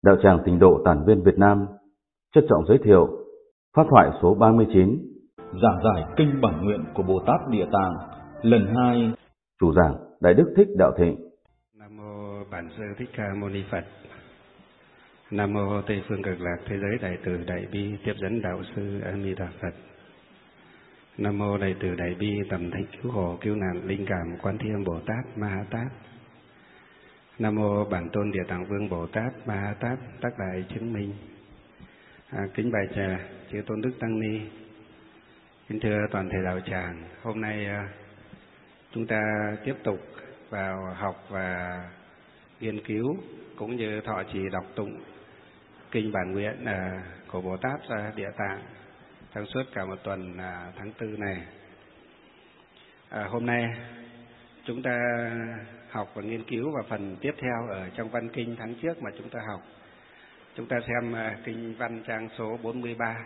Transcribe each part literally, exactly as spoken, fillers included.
Đạo tràng Tịnh độ Tản Viên Việt Nam trân trọng giới thiệu pháp thoại số ba mươi chín, giảng giải kinh bản nguyện của Bồ Tát Địa Tạng lần hai. Chủ giảng Đại Đức Thích Đạo Thịnh. Nam mô Bản Sư Thích Ca Mâu Ni Phật. Nam mô Tây Phương Cực Lạc Thế Giới Đại Từ Đại Bi Tiếp Dẫn Đạo Sư A Di Đà Phật. Nam mô Đại Từ Đại Bi Tầm Thánh Cứu Khổ Cứu Nạn Linh Cảm Quan Thế Âm Bồ Tát Ma Ha Tát. Nam mô Bản Tôn Địa Tạng Vương Bồ Tát Ma Ha Tát Tác Đại Chứng Minh. À, kính bài trà chư tôn đức tăng ni, kính thưa toàn thể đạo tràng, hôm nay à, chúng ta tiếp tục vào học và nghiên cứu cũng như thọ trì đọc tụng kinh bản nguyện à, của Bồ Tát à, Địa Tạng trong suốt cả một tuần à, tháng tư này. À, hôm nay chúng ta học và nghiên cứu vào phần tiếp theo ở trong văn kinh tháng trước mà chúng ta học. Chúng ta xem à, kinh văn trang số bốn mươi ba.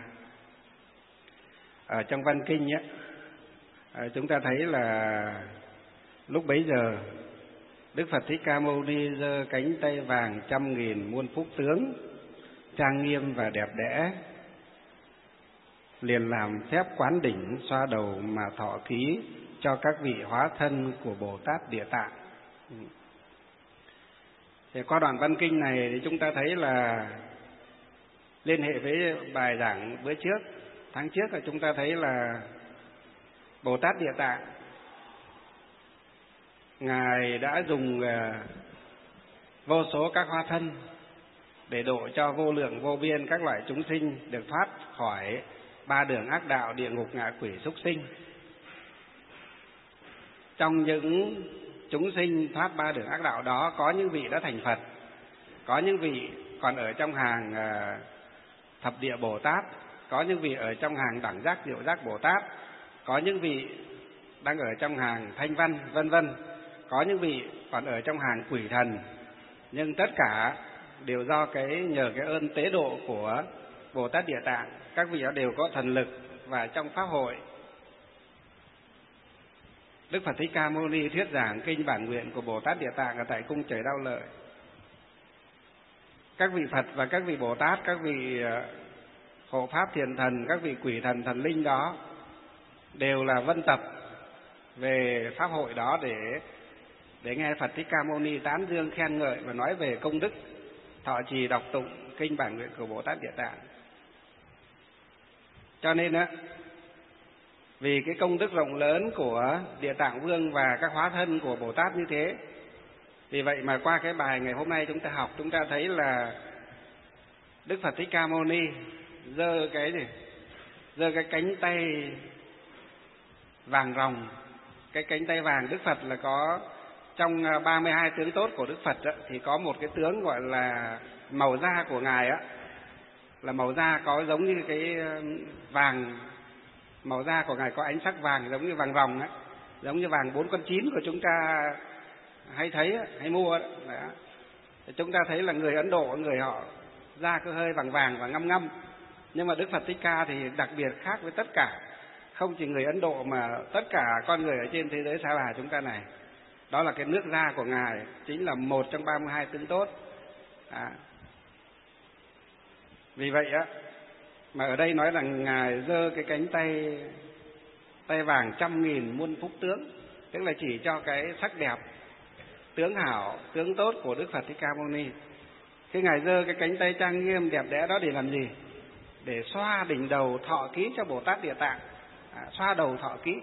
Ở trong văn kinh ấy, à, chúng ta thấy là lúc bấy giờ Đức Phật Thích Ca Mâu Ni giơ cánh tay vàng trăm nghìn muôn phúc tướng, trang nghiêm và đẹp đẽ, liền làm phép quán đỉnh xoa đầu mà thọ ký cho các vị hóa thân của Bồ Tát Địa Tạng. Thì qua đoạn văn kinh này thì chúng ta thấy là liên hệ với bài giảng bữa trước, tháng trước là chúng ta thấy là Bồ Tát Địa Tạng Ngài đã dùng vô số các hóa thân để độ cho vô lượng vô biên các loại chúng sinh được thoát khỏi ba đường ác đạo, địa ngục, ngạ quỷ, súc sinh. Trong những chúng sinh thoát ba đường ác đạo đó, có những vị đã thành Phật, có những vị còn ở trong hàng thập địa Bồ Tát, có những vị ở trong hàng đẳng giác, diệu giác Bồ Tát, có những vị đang ở trong hàng thanh văn, vân vân, có những vị còn ở trong hàng quỷ thần. Nhưng tất cả đều do cái nhờ cái ơn tế độ của Bồ Tát Địa Tạng, các vị đó đều có thần lực. Và trong pháp hội, Đức Phật Thích Ca Mâu Ni thuyết giảng kinh bản nguyện của Bồ Tát Địa Tạng ở tại cung trời Đao Lợi. Các vị Phật và các vị Bồ Tát, các vị hộ pháp thiền thần, các vị quỷ thần, thần linh đó đều là vân tập về pháp hội đó để để nghe Phật Thích Ca Mâu Ni tán dương khen ngợi và nói về công đức thọ trì đọc tụng kinh bản nguyện của Bồ Tát Địa Tạng. Cho nên á, vì cái công đức rộng lớn của Địa Tạng Vương và các hóa thân của Bồ Tát như thế, vì vậy mà qua cái bài ngày hôm nay chúng ta học, chúng ta thấy là Đức Phật Thích Ca Mâu Ni giơ cái gì? Giơ cái cánh tay vàng ròng. Cái cánh tay vàng Đức Phật là có trong ba mươi hai tướng tốt của Đức Phật á, thì có một cái tướng gọi là màu da của Ngài á, là màu da có giống như cái vàng, màu da của Ngài có ánh sắc vàng giống như vàng ròng á, giống như vàng bốn con chín của chúng ta hay thấy, hay mua đó. Đó. Chúng ta thấy là người Ấn Độ, người họ da cứ hơi vàng vàng và ngăm ngăm. Nhưng mà Đức Phật Thích Ca thì đặc biệt khác với tất cả, không chỉ người Ấn Độ mà tất cả con người ở trên thế giới Sa Bà chúng ta này. Đó là cái nước da của Ngài chính là một trong ba mươi hai tướng tốt. À. Vì vậy á, mà ở đây nói rằng Ngài giơ cái cánh tay tay vàng trăm nghìn muôn phúc tướng, tức là chỉ cho cái sắc đẹp, tướng hảo, tướng tốt của Đức Phật Thích Ca Mâu Ni. Khi Ngài giơ cái cánh tay trang nghiêm đẹp đẽ đó để làm gì? Để xoa đỉnh đầu thọ ký cho Bồ Tát Địa Tạng. À, xoa đầu thọ ký.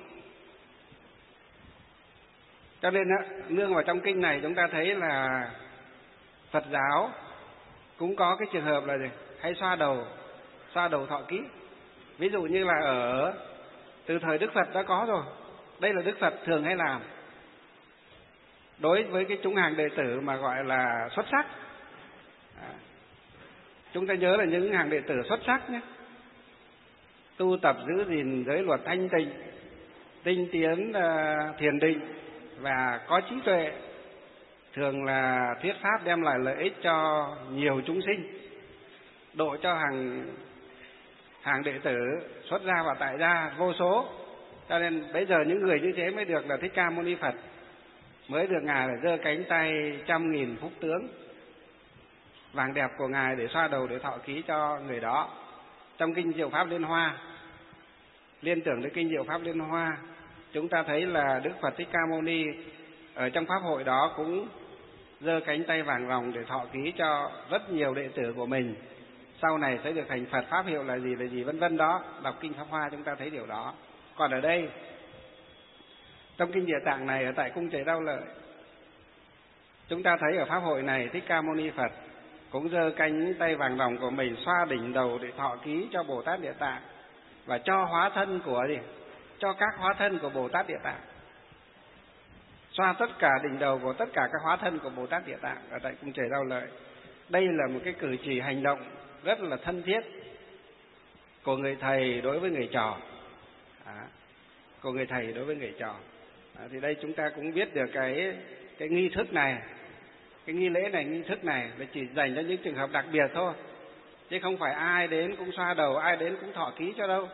Cho nên á, nương vào trong kinh này chúng ta thấy là Phật giáo cũng có cái trường hợp là gì? Hay xoa đầu, xoa đầu thọ ký. Ví dụ như là ở từ thời Đức Phật đã có rồi. Đây là Đức Phật thường hay làm. Đối với cái chúng hàng đệ tử mà gọi là xuất sắc, à, chúng ta nhớ là những hàng đệ tử xuất sắc nhé, tu tập giữ gìn giới luật thanh tịnh, tinh tiến uh, thiền định và có trí tuệ, thường là thuyết pháp đem lại lợi ích cho nhiều chúng sinh, độ cho hàng hàng đệ tử xuất gia và tại gia vô số. Cho nên bây giờ những người như thế mới được là Thích Ca Mâu Ni Phật, mới được Ngài là giơ cánh tay trăm nghìn phúc tướng. vàng đẹp của Ngài để xoa đầu, để thọ ký cho người đó. Trong kinh Diệu Pháp Liên Hoa, liên tưởng đến kinh Diệu Pháp Liên Hoa, chúng ta thấy là Đức Phật Thích Ca Mâu Ni ở trong pháp hội đó cũng giơ cánh tay vàng ròng để thọ ký cho rất nhiều đệ tử của mình, sau này sẽ được thành Phật, pháp hiệu là gì là gì vân vân đó. Đọc kinh Pháp Hoa chúng ta thấy điều đó. Còn ở đây trong kinh Địa Tạng này, ở tại cung Trời Đau Lợi, chúng ta thấy ở pháp hội này Thích Ca Mâu Ni Phật cũng giơ cánh tay vàng ròng của mình xoa đỉnh đầu để thọ ký cho Bồ Tát Địa Tạng và cho hóa thân của gì? Cho các hóa thân của Bồ Tát Địa Tạng. Xoa tất cả đỉnh đầu của tất cả các hóa thân của Bồ Tát Địa Tạng ở tại cung Trời Đau Lợi. Đây là một cái cử chỉ hành động rất là thân thiết của người thầy đối với người trò. À, của người thầy đối với người trò. À, thì đây chúng ta cũng biết được cái cái nghi thức này, cái nghi lễ này, nghi thức này là chỉ dành cho những trường hợp đặc biệt thôi, chứ không phải ai đến cũng xoa đầu, ai đến cũng thọ ký cho đâu.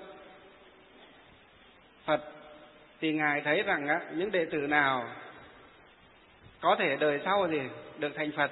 Phật thì Ngài thấy rằng á, những đệ tử nào có thể đời sau gì được thành Phật,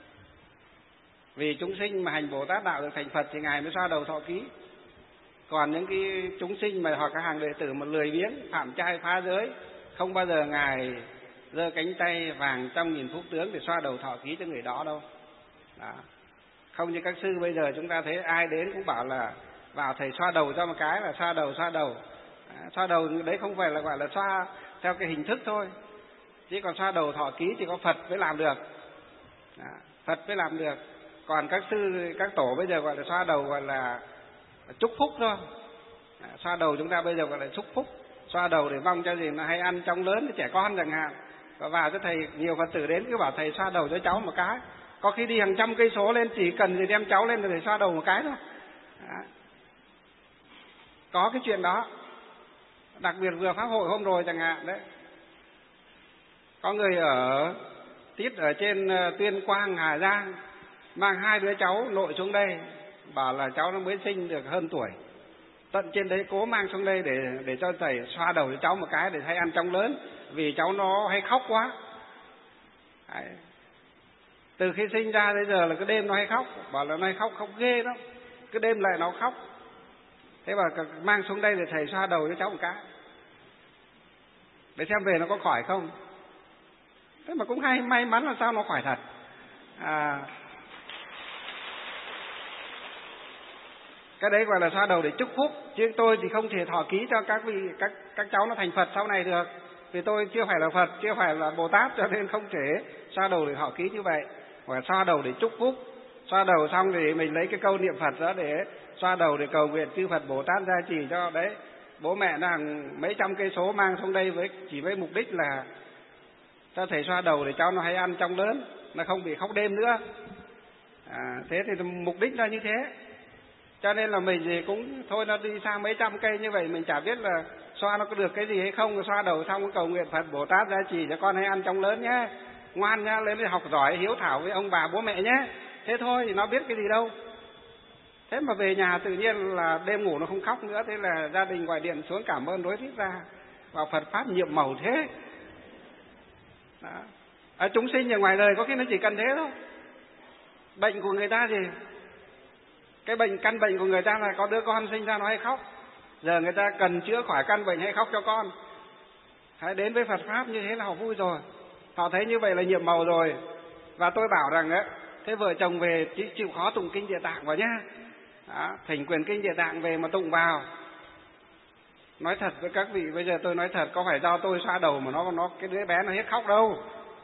vì chúng sinh mà hành Bồ Tát đạo được thành Phật thì Ngài mới xoa đầu thọ ký. Còn những cái chúng sinh mà hoặc các hàng đệ tử mà lười biếng, phạm trai phá giới, không bao giờ Ngài giơ cánh tay vàng trăm nghìn phúc tướng để xoa đầu thọ ký cho người đó đâu. Đó. Không như các sư bây giờ chúng ta thấy ai đến cũng bảo là vào thầy xoa đầu cho một cái là xoa đầu, xoa đầu. À, xoa đầu đấy không phải là gọi là xoa theo cái hình thức thôi, chứ còn xoa đầu thọ ký thì có Phật mới làm được. Đó. Phật mới làm được. Còn các sư, các tổ bây giờ gọi là xoa đầu gọi là chúc phúc thôi. À, xoa đầu chúng ta bây giờ gọi là chúc phúc, xoa đầu để mong cho gì nó hay ăn chóng lớn, trẻ con chẳng hạn. Và vào cho thầy, nhiều Phật tử đến cứ bảo thầy xoa đầu cho cháu một cái, có khi đi hàng trăm cây số lên, chỉ cần gì đem cháu lên để thầy xoa đầu một cái thôi. Đó. Có cái chuyện đó. Đặc biệt vừa pháp hội hôm rồi chẳng hạn đấy, có người ở tít ở trên Tuyên Quang, Hà Giang mang hai đứa cháu nội xuống đây, bảo là cháu nó mới sinh được hơn tuổi, tận trên đấy cố mang xuống đây để để cho thầy xoa đầu cho cháu một cái để thấy ăn chóng lớn, vì cháu nó hay khóc quá. Đấy. Từ khi sinh ra đến giờ là cái đêm nó hay khóc, bảo là nó hay khóc, khóc ghê lắm, cái đêm lại nó khóc. Thế mà mang xuống đây để thầy xoa đầu cho cháu một cái để xem về nó có khỏi không. Thế mà cũng hay, may mắn là sao nó khỏi thật. À, cái đấy gọi là xoa đầu để chúc phúc, chứ tôi thì không thể thọ ký cho các vị các các cháu nó thành Phật sau này được, vì tôi chưa phải là Phật, chưa phải là Bồ Tát, cho nên không thể xoa đầu để thọ ký như vậy. Hoặc xoa đầu để chúc phúc, xoa đầu xong thì mình lấy cái câu niệm Phật đó để xoa đầu để cầu nguyện chư Phật Bồ Tát gia trì cho. Đấy, bố mẹ nó hàng mấy trăm cây số mang xuống đây với chỉ với mục đích là cho thầy xoa đầu để cháu nó hay ăn chóng lớn, nó không bị khóc đêm nữa. À, thế thì mục đích là như thế. Cho nên là mình thì cũng thôi, nó đi sang mấy trăm cây như vậy mình chả biết là xoa nó có được cái gì hay không. Xoa đầu xong cũng cầu nguyện Phật Bồ Tát gia trì cho con hay ăn chóng lớn nhé, ngoan nhá, lên đi học giỏi, hiếu thảo với ông bà bố mẹ nhé. Thế thôi thì nó biết cái gì đâu. Thế mà về nhà tự nhiên là đêm ngủ nó không khóc nữa. Thế là gia đình gọi điện xuống cảm ơn đối thích ra, vào Phật Pháp nhiệm màu thế. Đó. À, chúng sinh ở ngoài đời có khi nó chỉ cần thế thôi. Bệnh của người ta gì, cái bệnh căn bệnh của người ta là có đứa con sinh ra nó hay khóc, giờ người ta cần chữa khỏi căn bệnh hay khóc cho con. Hãy đến với Phật Pháp như thế là họ vui rồi, họ thấy như vậy là nhiệm màu rồi. Và tôi bảo rằng ấy, thế vợ chồng về chịu khó tụng kinh Địa Tạng vào nhá. Đó, thỉnh quyền kinh Địa Tạng về mà tụng vào. Nói thật với các vị, bây giờ tôi nói thật, có phải do tôi xoa đầu mà nó nó cái đứa bé nó hết khóc đâu.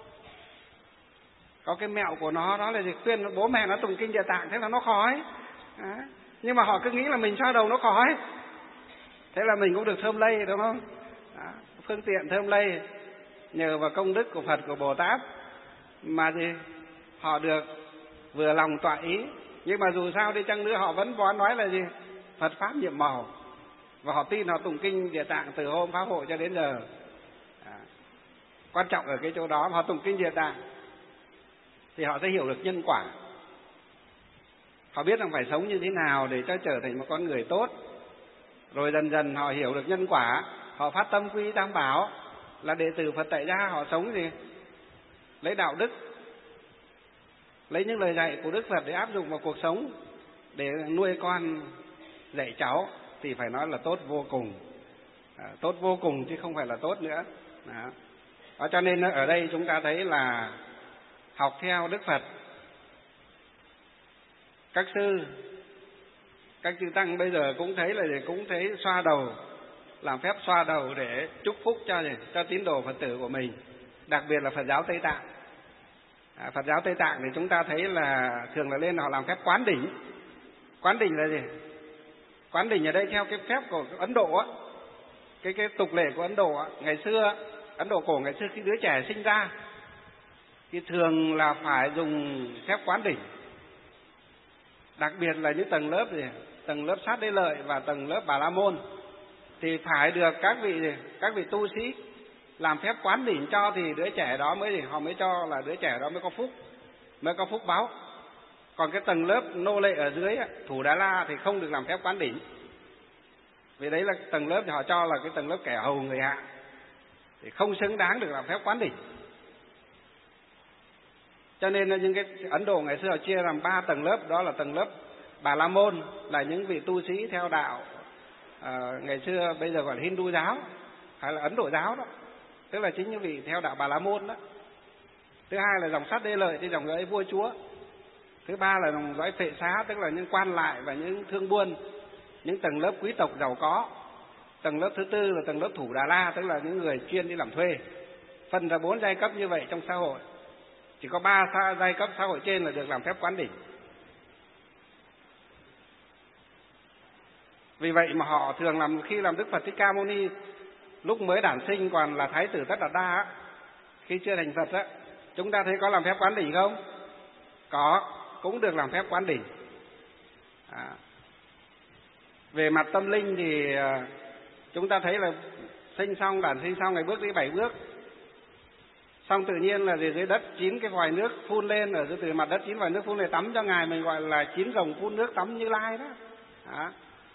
Có cái mẹo của nó, đó là gì, khuyên bố mẹ nó tụng kinh Địa Tạng, thế là nó khỏi. Đó. Nhưng mà họ cứ nghĩ là mình xoa đầu nó khỏi, thế là mình cũng được thơm lây, đúng không? Đó. Phương tiện thơm lây nhờ vào công đức của Phật, của Bồ Tát mà gì họ được vừa lòng tọa ý. Nhưng mà dù sao đi chăng nữa họ vẫn có nói là gì, Phật Pháp nhiệm màu, và họ tin, họ tụng kinh Địa Tạng từ hôm pháp hội cho đến giờ. À, quan trọng ở cái chỗ đó, họ tụng kinh Địa Tạng thì họ sẽ hiểu được nhân quả. Họ biết rằng phải sống như thế nào để cho trở thành một con người tốt. Rồi dần dần họ hiểu được nhân quả, họ phát tâm quy Tam Bảo, là đệ tử Phật tại gia, họ sống gì lấy đạo đức, lấy những lời dạy của Đức Phật để áp dụng vào cuộc sống, để nuôi con dạy cháu thì phải nói là tốt vô cùng, à, tốt vô cùng chứ không phải là tốt nữa. Đó. Đó, cho nên ở đây chúng ta thấy là học theo Đức Phật, các sư, các chư tăng bây giờ cũng thấy là cũng thấy xoa đầu, làm phép xoa đầu để chúc phúc cho cho tín đồ Phật tử của mình, đặc biệt là Phật giáo Tây Tạng. À, Phật giáo Tây Tạng thì chúng ta thấy là thường là lên họ làm phép quán đỉnh. Quán đỉnh là gì? Quán đỉnh ở đây theo cái phép của Ấn Độ á, cái cái tục lệ của Ấn Độ á, ngày xưa Ấn Độ cổ ngày xưa khi đứa trẻ sinh ra thì thường là phải dùng phép quán đỉnh. Đặc biệt là những tầng lớp gì, tầng lớp Sát Đế Lợi và tầng lớp Bà La Môn thì phải được các vị gì, các vị tu sĩ làm phép quán đỉnh cho thì đứa trẻ đó mới gì, họ mới cho là đứa trẻ đó mới có phúc, mới có phúc báo. Còn cái tầng lớp nô lệ ở dưới Thủ Đà La thì không được làm phép quán đỉnh. Vì đấy là tầng lớp thì họ cho là cái tầng lớp kẻ hầu người hạ, thì không xứng đáng được làm phép quán đỉnh. Cho nên là những cái Ấn Độ ngày xưa họ chia làm ba tầng lớp, đó là tầng lớp Bà La Môn là những vị tu sĩ theo đạo à, ngày xưa bây giờ gọi là Hindu giáo hay là Ấn Độ giáo đó, tức là chính những vị theo đạo Bà La Môn đó. Thứ hai là dòng Sát Đế Lợi thì dòng dõi vua chúa. Thứ ba là dòng dõi Phệ Xá, tức là những quan lại và những thương buôn, những tầng lớp quý tộc giàu có. Tầng lớp thứ tư là tầng lớp Thủ Đà La, tức là những người chuyên đi làm thuê. Phân ra bốn giai cấp như vậy trong xã hội. Chỉ có ba giai cấp xã hội trên là được làm phép quán đỉnh. Vì vậy mà họ thường làm, khi làm Đức Phật Thích Ca Mâu Ni lúc mới đản sinh còn là Thái tử Tất Đạt Đa á, khi chưa thành Phật á, chúng ta thấy có làm phép quán đỉnh không? Có, cũng được làm phép quán đỉnh. À. Về mặt tâm linh thì chúng ta thấy là sinh xong, đản sinh xong ngày bước đi bảy bước, xong tự nhiên là dưới đất chín cái vòi nước phun lên, ở dưới từ mặt đất chín vòi nước phun lên tắm cho ngài, mình gọi là chín rồng phun nước tắm Như Lai đó. Đó.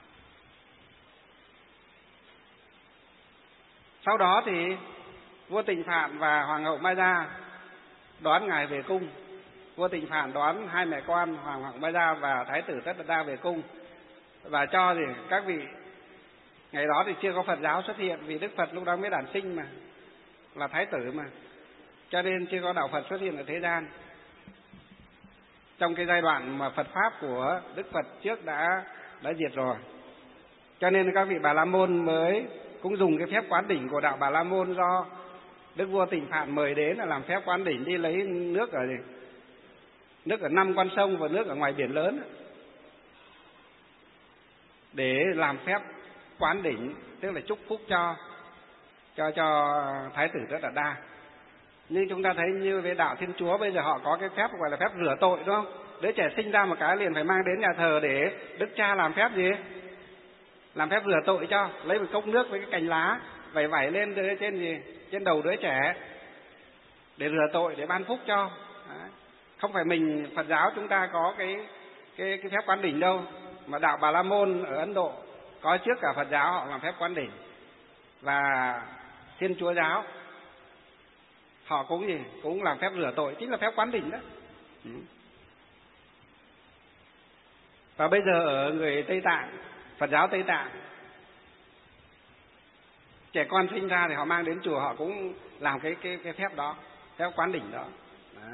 Sau đó thì vua Tịnh Phạn và hoàng hậu Mai Gia đón ngài về cung. Vua Tịnh Phạn đón hai mẹ con hoàng hậu Mai Gia và thái tử Tất Đạt Đa về cung và cho thì các vị, ngày đó thì chưa có Phật giáo xuất hiện, vì Đức Phật lúc đó mới đản sinh mà, là thái tử mà, cho nên chưa có đạo Phật xuất hiện ở thế gian. Trong cái giai đoạn mà Phật pháp của Đức Phật trước đã đã diệt rồi, cho nên các vị Bà La Môn mới cũng dùng cái phép quán đỉnh của đạo Bà La Môn do Đức vua Tịnh Phạn mời đến là làm phép quán đỉnh, đi lấy nước ở nước ở năm con sông và nước ở ngoài biển lớn để làm phép quán đỉnh, tức là chúc phúc cho cho cho thái tử Tất Đạt Đa. Nhưng chúng ta thấy như với đạo Thiên Chúa bây giờ họ có cái phép gọi là phép rửa tội, đúng không? Đứa trẻ sinh ra một cái liền phải mang đến nhà thờ để Đức Cha làm phép gì? Làm phép rửa tội cho, lấy một cốc nước với cái cành lá vẩy vẩy lên trên gì? Trên đầu đứa trẻ để rửa tội, để ban phúc cho. Đấy. Không phải mình Phật giáo chúng ta có cái cái cái phép quán đỉnh đâu, mà đạo Bà La Môn ở Ấn Độ có trước cả Phật giáo họ làm phép quán đỉnh, và Thiên Chúa giáo họ cũng gì cũng làm phép rửa tội, chính là phép quán đỉnh đó. Ừ. Và bây giờ ở người Tây Tạng, Phật giáo Tây Tạng, trẻ con sinh ra thì họ mang đến chùa, họ cũng làm cái cái cái phép đó, phép quán đỉnh đó. Đó.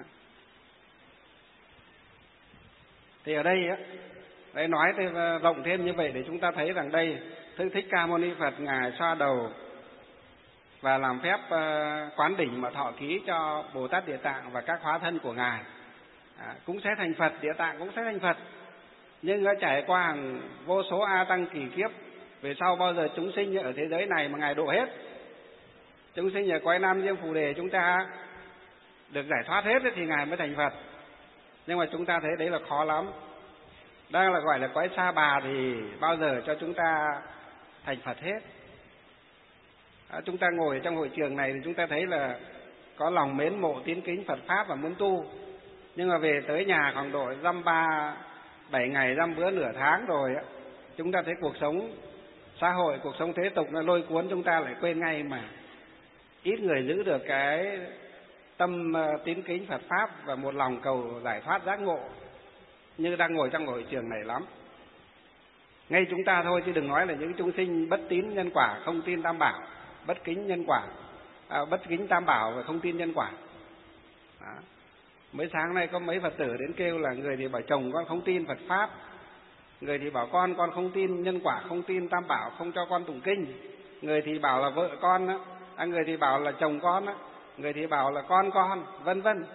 Thì ở đây á, đây nói thêm rộng thêm như vậy để chúng ta thấy rằng đây Đức Thích Ca Mâu Ni Phật ngài xoa đầu và làm phép quán đỉnh mà thọ ký cho Bồ Tát Địa Tạng và các hóa thân của ngài, à, cũng sẽ thành Phật, Địa Tạng cũng sẽ thành Phật. Nhưng nó trải qua hàng vô số a tăng kỳ kiếp, về sau bao giờ chúng sinh ở thế giới này mà ngài độ hết, chúng sinh ở cõi Nam Diêm Phù Đề chúng ta được giải thoát hết thì ngài mới thành Phật. Nhưng mà chúng ta thấy đấy là khó lắm. Đang là gọi là cõi Sa Bà thì bao giờ cho chúng ta thành Phật hết. À, chúng ta ngồi trong hội trường này thì chúng ta thấy là có lòng mến mộ tín kính Phật pháp và muốn tu, nhưng mà về tới nhà khoảng độ dăm ba bảy ngày, dăm bữa nửa tháng rồi á, chúng ta thấy cuộc sống xã hội, cuộc sống thế tục nó lôi cuốn chúng ta lại quên ngay, mà ít người giữ được cái tâm tín kính Phật Pháp và một lòng cầu giải thoát giác ngộ, như đang ngồi trong hội trường này lắm. Ngay chúng ta thôi chứ đừng nói là những chúng sinh bất tín nhân quả, không tin Tam Bảo, bất kính nhân quả, à, bất kính Tam Bảo và không tin nhân quả. Đó. Mới sáng nay có mấy Phật tử đến kêu là người thì bảo chồng con không tin Phật Pháp, người thì bảo con con không tin nhân quả, không tin Tam Bảo, không cho con tụng kinh, người thì bảo là vợ con á, à, người thì bảo là chồng con á, người thì bảo là con con, vân vân.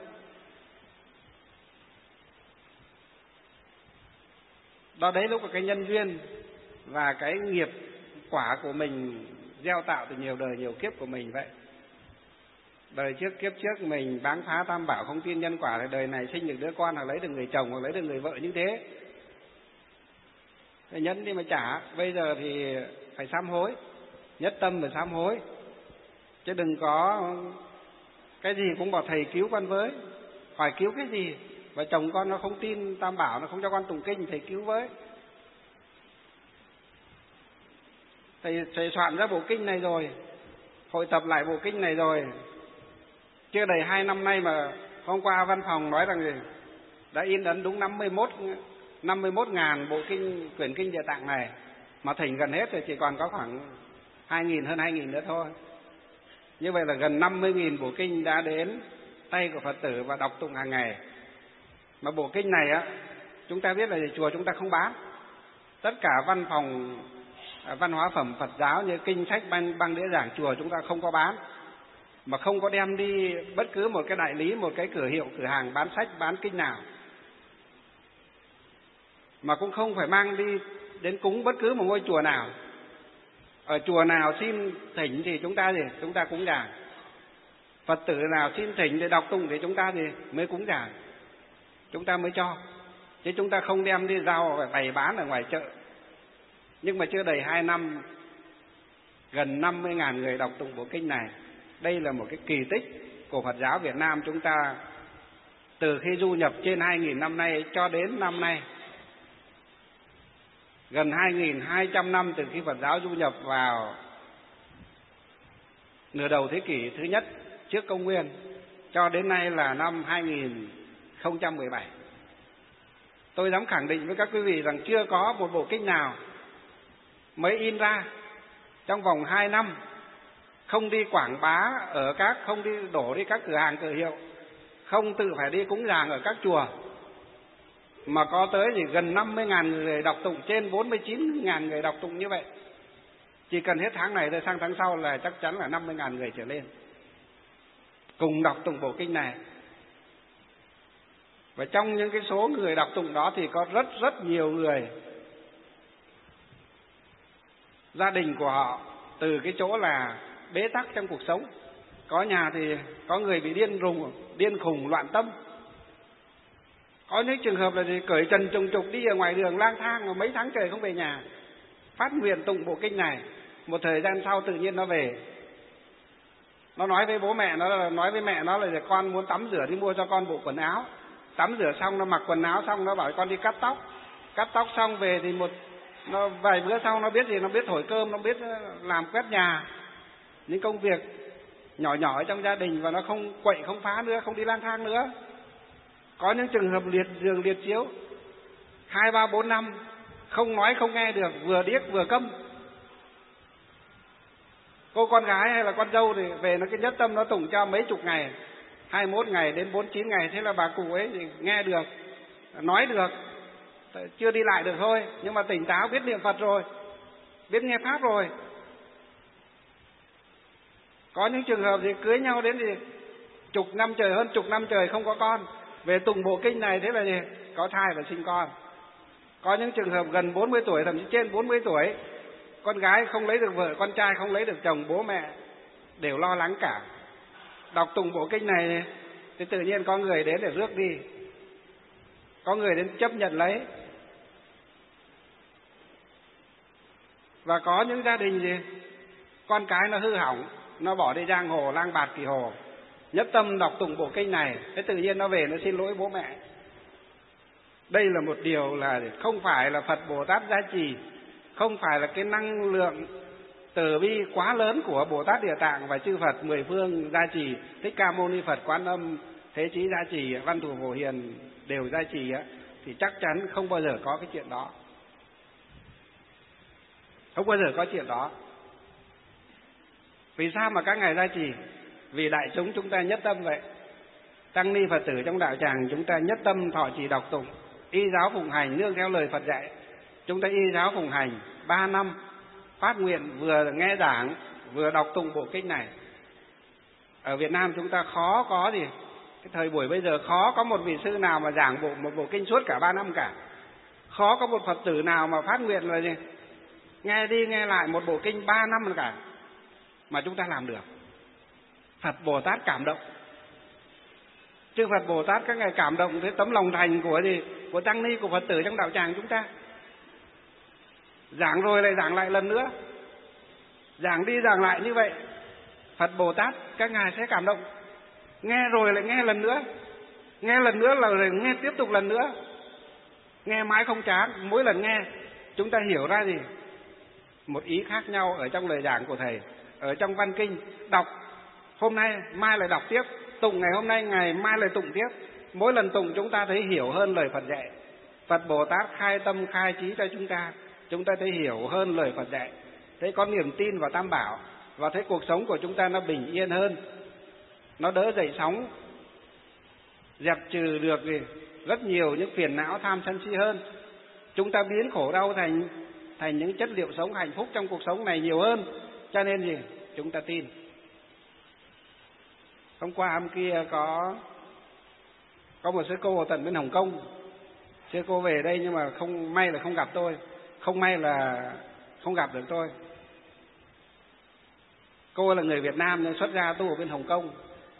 Đó đấy lúc là cái nhân duyên và cái nghiệp quả của mình gieo tạo từ nhiều đời nhiều kiếp của mình vậy. Đời trước kiếp trước mình báng phá Tam Bảo, không tin nhân quả, thì đời này sinh được đứa con hoặc lấy được người chồng hoặc lấy được người vợ như thế. Thì nhẫn đi mà trả, bây giờ thì phải sám hối, nhất tâm phải sám hối. Chứ đừng có cái gì cũng bảo thầy cứu con với, hỏi cứu cái gì? Và chồng con nó không tin Tam Bảo, nó không cho con tụng kinh, thầy cứu với. Thầy, thầy soạn ra bộ kinh này rồi, hội tập lại bộ kinh này rồi, chưa đầy hai năm nay mà hôm qua văn phòng nói rằng gì? Đã in ấn đúng năm mươi mốt ngàn bộ kinh, quyển kinh Địa Tạng này, mà thỉnh gần hết thì chỉ còn có khoảng hai nghìn, hơn hai nghìn nữa thôi. Như vậy là gần năm mươi nghìn bộ kinh đã đến tay của Phật tử và đọc tụng hàng ngày. Mà bộ kinh này á, chúng ta biết là chùa chúng ta không bán. Tất cả văn phòng văn hóa phẩm Phật giáo như kinh sách, băng, băng đĩa giảng chùa chúng ta không có bán. Mà không có đem đi bất cứ một cái đại lý, một cái cửa hiệu, cửa hàng bán sách, bán kinh nào. Mà cũng không phải mang đi đến cúng bất cứ một ngôi chùa nào. Ở chùa nào xin thỉnh thì chúng ta gì? Chúng ta cúng giảng. Phật tử nào xin thỉnh để đọc tụng thì chúng ta gì? Mới cúng giảng. Chúng ta mới cho. Chứ chúng ta không đem đi giao và bày bán ở ngoài chợ. Nhưng mà chưa đầy hai năm, gần năm mươi ngàn người đọc tụng bộ kinh này. Đây là một cái kỳ tích của Phật giáo Việt Nam chúng ta. Từ khi du nhập trên hai nghìn năm nay cho đến năm nay, gần hai nghìn hai trăm năm từ khi Phật giáo du nhập vào nửa đầu thế kỷ thứ nhất trước công nguyên, cho đến nay là năm hai nghìn không trăm mười bảy. Tôi dám khẳng định với các quý vị rằng chưa có một bộ kinh nào mới in ra trong vòng hai năm, không đi quảng bá ở các, không đi đổ đi các cửa hàng cửa hiệu, không tự phải đi cúng giảng ở các chùa, mà có tới thì gần năm mươi ngàn người đọc tụng, trên bốn mươi chín ngàn người đọc tụng như vậy. Chỉ cần hết tháng này rồi sang tháng sau là chắc chắn là năm mươi ngàn người trở lên cùng đọc tụng bộ kinh này. Và trong những cái số người đọc tụng đó thì có rất rất nhiều người, gia đình của họ từ cái chỗ là bế tắc trong cuộc sống, có nhà thì có người bị điên rùng, điên khùng, loạn tâm. Có những trường hợp là thì cởi trần trùng trục đi ở ngoài đường lang thang mà mấy tháng trời không về nhà, phát nguyện tụng bộ kinh này. Một thời gian sau tự nhiên nó về, nó nói với bố mẹ nó là, nói với mẹ nó là con muốn tắm rửa đi mua cho con bộ quần áo. Tắm rửa xong nó mặc quần áo xong nó bảo con đi cắt tóc. Cắt tóc xong về thì một nó vài bữa sau nó biết gì, nó biết thổi cơm, nó biết làm quét nhà, những công việc nhỏ nhỏ trong gia đình, và nó không quậy không phá nữa, không đi lang thang nữa. Có những trường hợp liệt giường liệt chiếu hai ba bốn năm không nói không nghe được, vừa điếc vừa câm. Cô con gái hay là con dâu thì về nó cái nhất tâm nó tụng cho mấy chục ngày, hai mươi mốt ngày đến bốn mươi chín ngày, thế là bà cụ ấy thì nghe được, nói được, chưa đi lại được thôi, nhưng mà tỉnh táo, biết niệm Phật rồi, biết nghe pháp rồi. Có những trường hợp thì cưới nhau đến thì chục năm trời, hơn chục năm trời không có con, về tụng bộ kinh này thế là gì? Có thai và sinh con. Có những trường hợp gần bốn mươi tuổi, thậm chí trên bốn mươi tuổi, con gái không lấy được vợ, con trai không lấy được chồng, bố mẹ đều lo lắng cả. Đọc tụng bộ kinh này thì tự nhiên có người đến để rước đi, có người đến chấp nhận lấy. Và có những gia đình gì con cái nó hư hỏng, nó bỏ đi giang hồ lang bạt kỳ hồ, nhất tâm đọc tụng bộ kinh này, thế tự nhiên nó về nó xin lỗi bố mẹ. Đây là một điều là không phải là Phật Bồ Tát gia trì, không phải là cái năng lượng từ bi quá lớn của Bồ Tát Địa Tạng và chư Phật mười phương gia trì, Thích Ca Mâu Ni Phật, Quan Âm, Thế Chí gia trì, Văn Thù Phổ Hiền đều gia trì á, thì chắc chắn không bao giờ có cái chuyện đó. Không bao giờ có chuyện đó. Vì sao mà các ngài gia trì? Vì đại chúng chúng ta nhất tâm vậy. Tăng ni Phật tử trong đạo tràng chúng ta nhất tâm thọ trì đọc tụng, y giáo phụng hành nương theo lời Phật dạy. Chúng ta y giáo phụng hành ba năm, phát nguyện vừa nghe giảng vừa đọc tụng bộ kinh này. Ở Việt Nam chúng ta khó có gì, cái thời buổi bây giờ khó có một vị sư nào mà giảng bộ một bộ kinh suốt cả ba năm cả. Khó có một Phật tử nào mà phát nguyện là gì, nghe đi nghe lại một bộ kinh ba năm cả, mà chúng ta làm được. Phật Bồ Tát cảm động. Chư Phật Bồ Tát các ngài cảm động với tấm lòng thành của gì, của tăng ni, của Phật tử trong đạo tràng chúng ta. Giảng rồi lại giảng lại lần nữa, giảng đi giảng lại như vậy, Phật Bồ Tát các ngài sẽ cảm động. Nghe rồi lại nghe lần nữa, nghe lần nữa là rồi nghe tiếp tục lần nữa, nghe mãi không chán. Mỗi lần nghe chúng ta hiểu ra gì, một ý khác nhau ở trong lời giảng của thầy, ở trong văn kinh. Đọc hôm nay mai lại đọc tiếp, tụng ngày hôm nay ngày mai lại tụng tiếp. Mỗi lần tụng chúng ta thấy hiểu hơn lời Phật dạy. Phật Bồ Tát khai tâm khai trí cho chúng ta, chúng ta thấy hiểu hơn lời Phật dạy, thấy có niềm tin vào Tam Bảo, và thấy cuộc sống của chúng ta nó bình yên hơn, nó đỡ dậy sóng, dẹp trừ được gì rất nhiều những phiền não tham sân si hơn. Chúng ta biến khổ đau thành thành những chất liệu sống hạnh phúc trong cuộc sống này nhiều hơn. Cho nên gì, chúng ta tin. Hôm qua hôm kia có có một sư cô ở tận bên Hồng Kông. Sư cô về đây nhưng mà không may là không gặp tôi, không may là không gặp được tôi. Cô là người Việt Nam nhưng xuất gia tu ở bên Hồng Kông.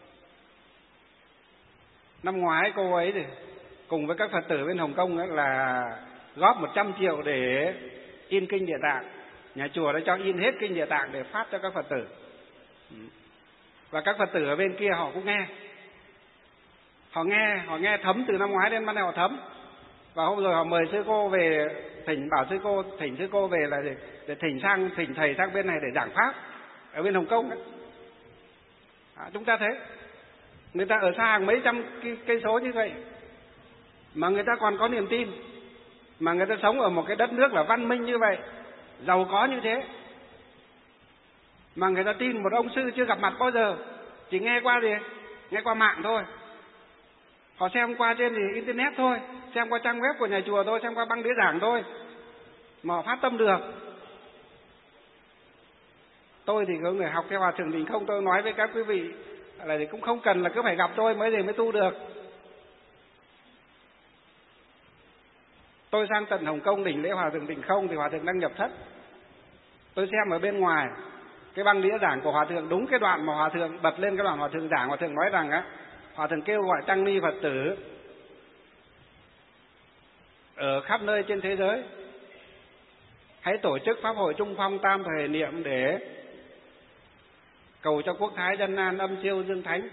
Năm ngoái cô ấy thì cùng với các Phật tử bên Hồng Kông là góp một trăm triệu để in kinh Địa Tạng. Nhà chùa đã cho in hết kinh Địa Tạng để phát cho các Phật tử. Và các Phật tử ở bên kia họ cũng nghe. Họ nghe, họ nghe thấm từ năm ngoái đến ban đầu họ thấm. Và hôm rồi họ mời sư cô về, thỉnh bảo sư cô, thỉnh sư cô về là để, để thỉnh sang, thỉnh thầy sang bên này để giảng pháp ở bên Hồng Kông đấy. À, chúng ta thấy người ta ở xa hàng mấy trăm cây số như vậy mà người ta còn có niềm tin, mà người ta sống ở một cái đất nước là văn minh như vậy, giàu có như thế, mà người ta tin một ông sư chưa gặp mặt bao giờ, chỉ nghe qua gì, nghe qua mạng thôi. Họ xem qua trên thì internet thôi, xem qua trang web của nhà chùa thôi, xem qua băng đĩa giảng thôi, mà họ phát tâm được. Tôi thì có người học theo Hòa Thượng Định Không, tôi nói với các quý vị là thì cũng không cần là cứ phải gặp tôi mới thì mới tu được. Tôi sang tận Hồng Kông đỉnh lễ Hòa Thượng Định Không thì Hòa Thượng đang nhập thất. Tôi xem ở bên ngoài cái băng đĩa giảng của Hòa Thượng, đúng cái đoạn mà Hòa Thượng bật lên cái đoạn Hòa Thượng giảng, Hòa Thượng nói rằng á, Hòa Thượng kêu gọi tăng ni Phật tử ở khắp nơi trên thế giới hãy tổ chức pháp hội Trung Phong tam thời niệm để cầu cho quốc thái dân an, âm siêu dương thánh.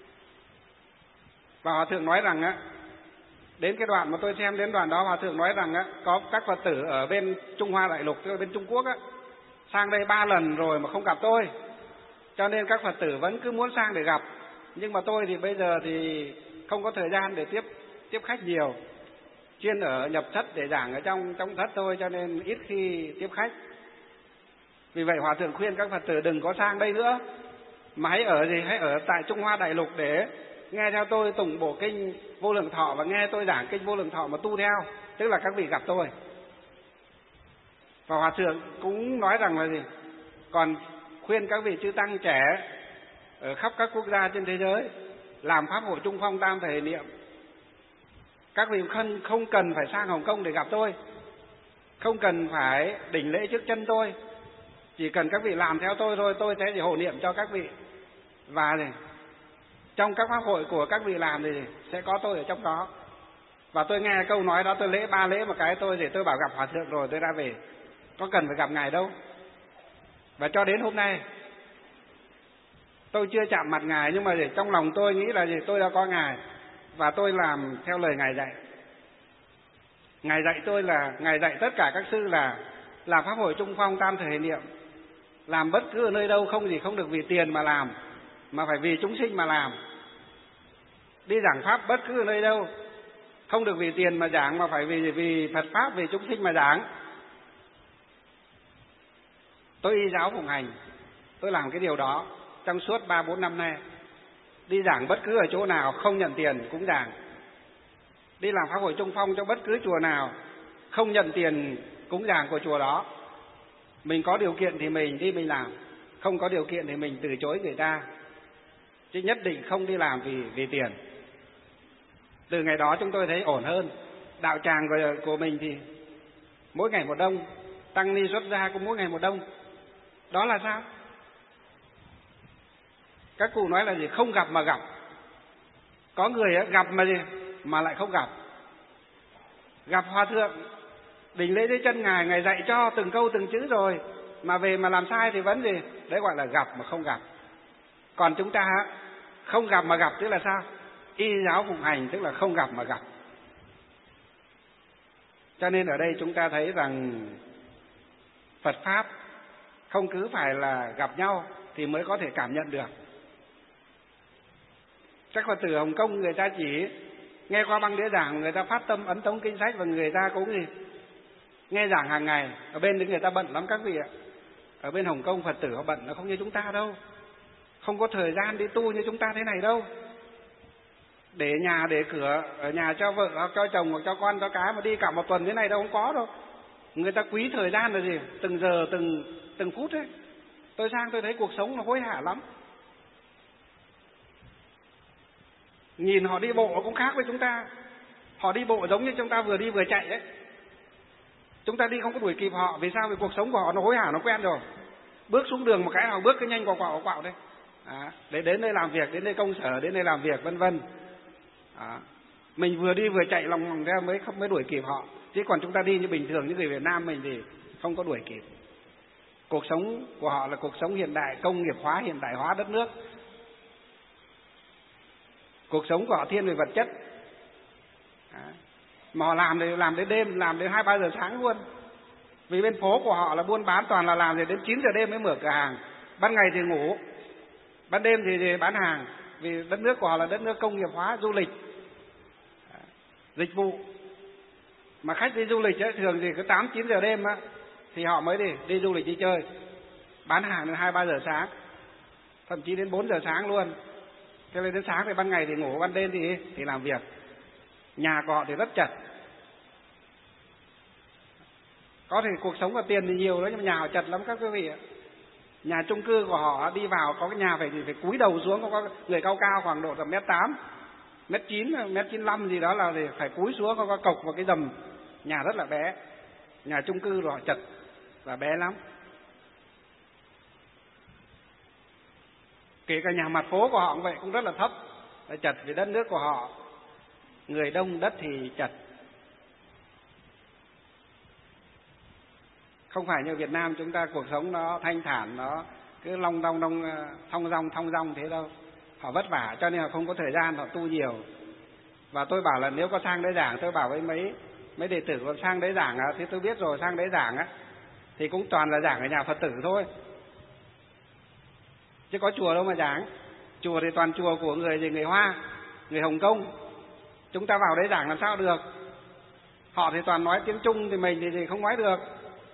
Và Hòa Thượng nói rằng á, đến cái đoạn mà tôi xem đến đoạn đó, Hòa Thượng nói rằng á, có các Phật tử ở bên Trung Hoa Đại Lục, tức là bên Trung Quốc á, sang đây ba lần rồi mà không gặp tôi, cho nên các Phật tử vẫn cứ muốn sang để gặp. Nhưng mà tôi thì bây giờ thì không có thời gian để tiếp tiếp khách nhiều, chuyên ở nhập thất để giảng ở trong trong thất thôi, cho nên ít khi tiếp khách. Vì vậy Hòa Thượng khuyên các Phật tử đừng có sang đây nữa, mà hãy ở gì, hãy ở tại Trung Hoa Đại Lục để nghe theo tôi tụng bộ kinh Vô Lượng Thọ và nghe tôi giảng kinh Vô Lượng Thọ mà tu theo, tức là các vị gặp tôi. Và Hòa Thượng cũng nói rằng là gì, còn khuyên các vị chư tăng trẻ ở khắp các quốc gia trên thế giới làm pháp hội Trung Phong tam thể niệm. Các vị không, không cần phải sang Hồng Kông để gặp tôi, không cần phải đỉnh lễ trước chân tôi, chỉ cần các vị làm theo tôi thôi, tôi sẽ hộ niệm cho các vị. Và này, trong các pháp hội của các vị làm thì sẽ có tôi ở trong đó. Và tôi nghe câu nói đó, tôi lễ ba lễ một cái tôi để tôi bảo gặp Hòa Thượng rồi tôi ra về, có cần phải gặp Ngài đâu. Và cho đến hôm nay tôi chưa chạm mặt Ngài, nhưng mà để trong lòng tôi nghĩ là gì, tôi đã có Ngài và tôi làm theo lời Ngài dạy. Ngài dạy tôi là, Ngài dạy tất cả các sư là làm pháp hội Trung Phong tam thời niệm Làm bất cứ ở nơi đâu không gì không được vì tiền mà làm, mà phải vì chúng sinh mà làm. Đi giảng pháp bất cứ ở nơi đâu không được vì tiền mà giảng, mà phải vì vì Phật pháp, vì chúng sinh mà giảng. Tôi y giáo phụng hành, tôi làm cái điều đó trong suốt ba bốn năm nay. Đi giảng bất cứ ở chỗ nào không nhận tiền cũng giảng. Đi làm pháp hội trung phong cho bất cứ chùa nào không nhận tiền cúng giảng của chùa đó. Mình có điều kiện thì mình đi mình làm, không có điều kiện thì mình từ chối người ta, chứ nhất định không đi làm vì vì tiền. Từ ngày đó chúng tôi thấy ổn hơn. Đạo tràng của, của mình thì mỗi ngày một đông, tăng ni xuất gia cũng mỗi ngày một đông. Đó là sao? Các cụ nói là gì? Không gặp mà gặp. Có người gặp mà gì? Mà lại không gặp. Gặp hòa thượng đỉnh lễ dưới chân ngài, ngài dạy cho từng câu từng chữ rồi, mà về mà làm sai thì vẫn gì? Đấy gọi là gặp mà không gặp. Còn chúng ta không gặp mà gặp tức là sao? Y giáo phụng hành tức là không gặp mà gặp. Cho nên ở đây chúng ta thấy rằng Phật pháp không cứ phải là gặp nhau thì mới có thể cảm nhận được. Các Phật tử Hồng Kông người ta chỉ nghe qua băng đĩa giảng, người ta phát tâm ấn tống kinh sách và người ta cũng gì? Nghe giảng hàng ngày. Ở bên đấy người ta bận lắm các vị ạ. Ở bên Hồng Kông Phật tử họ bận, nó không như chúng ta đâu. Không có thời gian đi tu như chúng ta thế này đâu. Để nhà để cửa ở nhà cho vợ hoặc cho chồng hoặc cho con cho cái mà đi cả một tuần thế này đâu, không có đâu. Người ta quý thời gian là gì? Từng giờ từng từng phút ấy. Tôi sang tôi thấy cuộc sống nó hối hả lắm. Nhìn họ đi bộ cũng khác với chúng ta. Họ đi bộ giống như chúng ta vừa đi vừa chạy ấy. Chúng ta đi không có đuổi kịp họ. Vì sao? Vì cuộc sống của họ nó hối hả, nó quen rồi. Bước xuống đường một cái họ bước cái nhanh quạo quạo quạo đây. À, để đến đây làm việc, đến đây công sở, đến đây làm việc vân vân. À, mình vừa đi vừa chạy lòng vòng theo mới không mới đuổi kịp họ. Chứ còn chúng ta đi như bình thường như người Việt Nam mình thì không có đuổi kịp. Cuộc sống của họ là cuộc sống hiện đại, công nghiệp hóa, hiện đại hóa đất nước. Cuộc sống của họ thiên về vật chất. À, mà họ làm thì làm đến đêm, làm đến hai ba giờ sáng luôn. Vì bên phố của họ là buôn bán toàn là làm thì đến chín giờ đêm mới mở cửa hàng. Ban ngày thì ngủ, ban đêm thì bán hàng. Vì đất nước của họ là đất nước công nghiệp hóa, du lịch, à, dịch vụ. Mà khách đi du lịch ấy, thường thì cứ tám chín giờ đêm á, thì họ mới đi đi du lịch đi chơi, bán hàng đến hai ba giờ sáng, thậm chí đến bốn giờ sáng luôn. Cho nên đến sáng thì ban ngày thì ngủ, ban đêm thì thì làm việc. Nhà của họ thì rất chật. Có thể cuộc sống và tiền thì nhiều đó, nhưng mà nhà họ chật lắm các quý vị ạ. Nhà chung cư của họ đi vào có cái nhà phải phải cúi đầu xuống, không có người cao cao khoảng độ tầm mét tám, mét chín, mét chín lăm gì đó là phải cúi xuống, không có cộc vào cái dầm. Nhà rất là bé. Nhà chung cư rồi chật và bé lắm. Kể cả nhà mặt phố của họ cũng vậy, cũng rất là thấp, là chật vì đất nước của họ người đông đất thì chật. Không phải như Việt Nam chúng ta cuộc sống nó thanh thản, nó cứ long đong đong thong dong thong dong thế đâu. Họ vất vả cho nên họ không có thời gian họ tu nhiều. Và tôi bảo là nếu có sang đấy giảng, tôi bảo với mấy mấy đệ tử có sang đấy giảng á, thì tôi biết rồi, sang đấy giảng á thì cũng toàn là giảng ở nhà Phật tử thôi, chứ có chùa đâu mà giảng. Chùa thì toàn chùa của người gì người Hoa, người Hồng Kông. Chúng ta vào đấy giảng làm sao được? Họ thì toàn nói tiếng Trung thì mình thì, thì không nói được.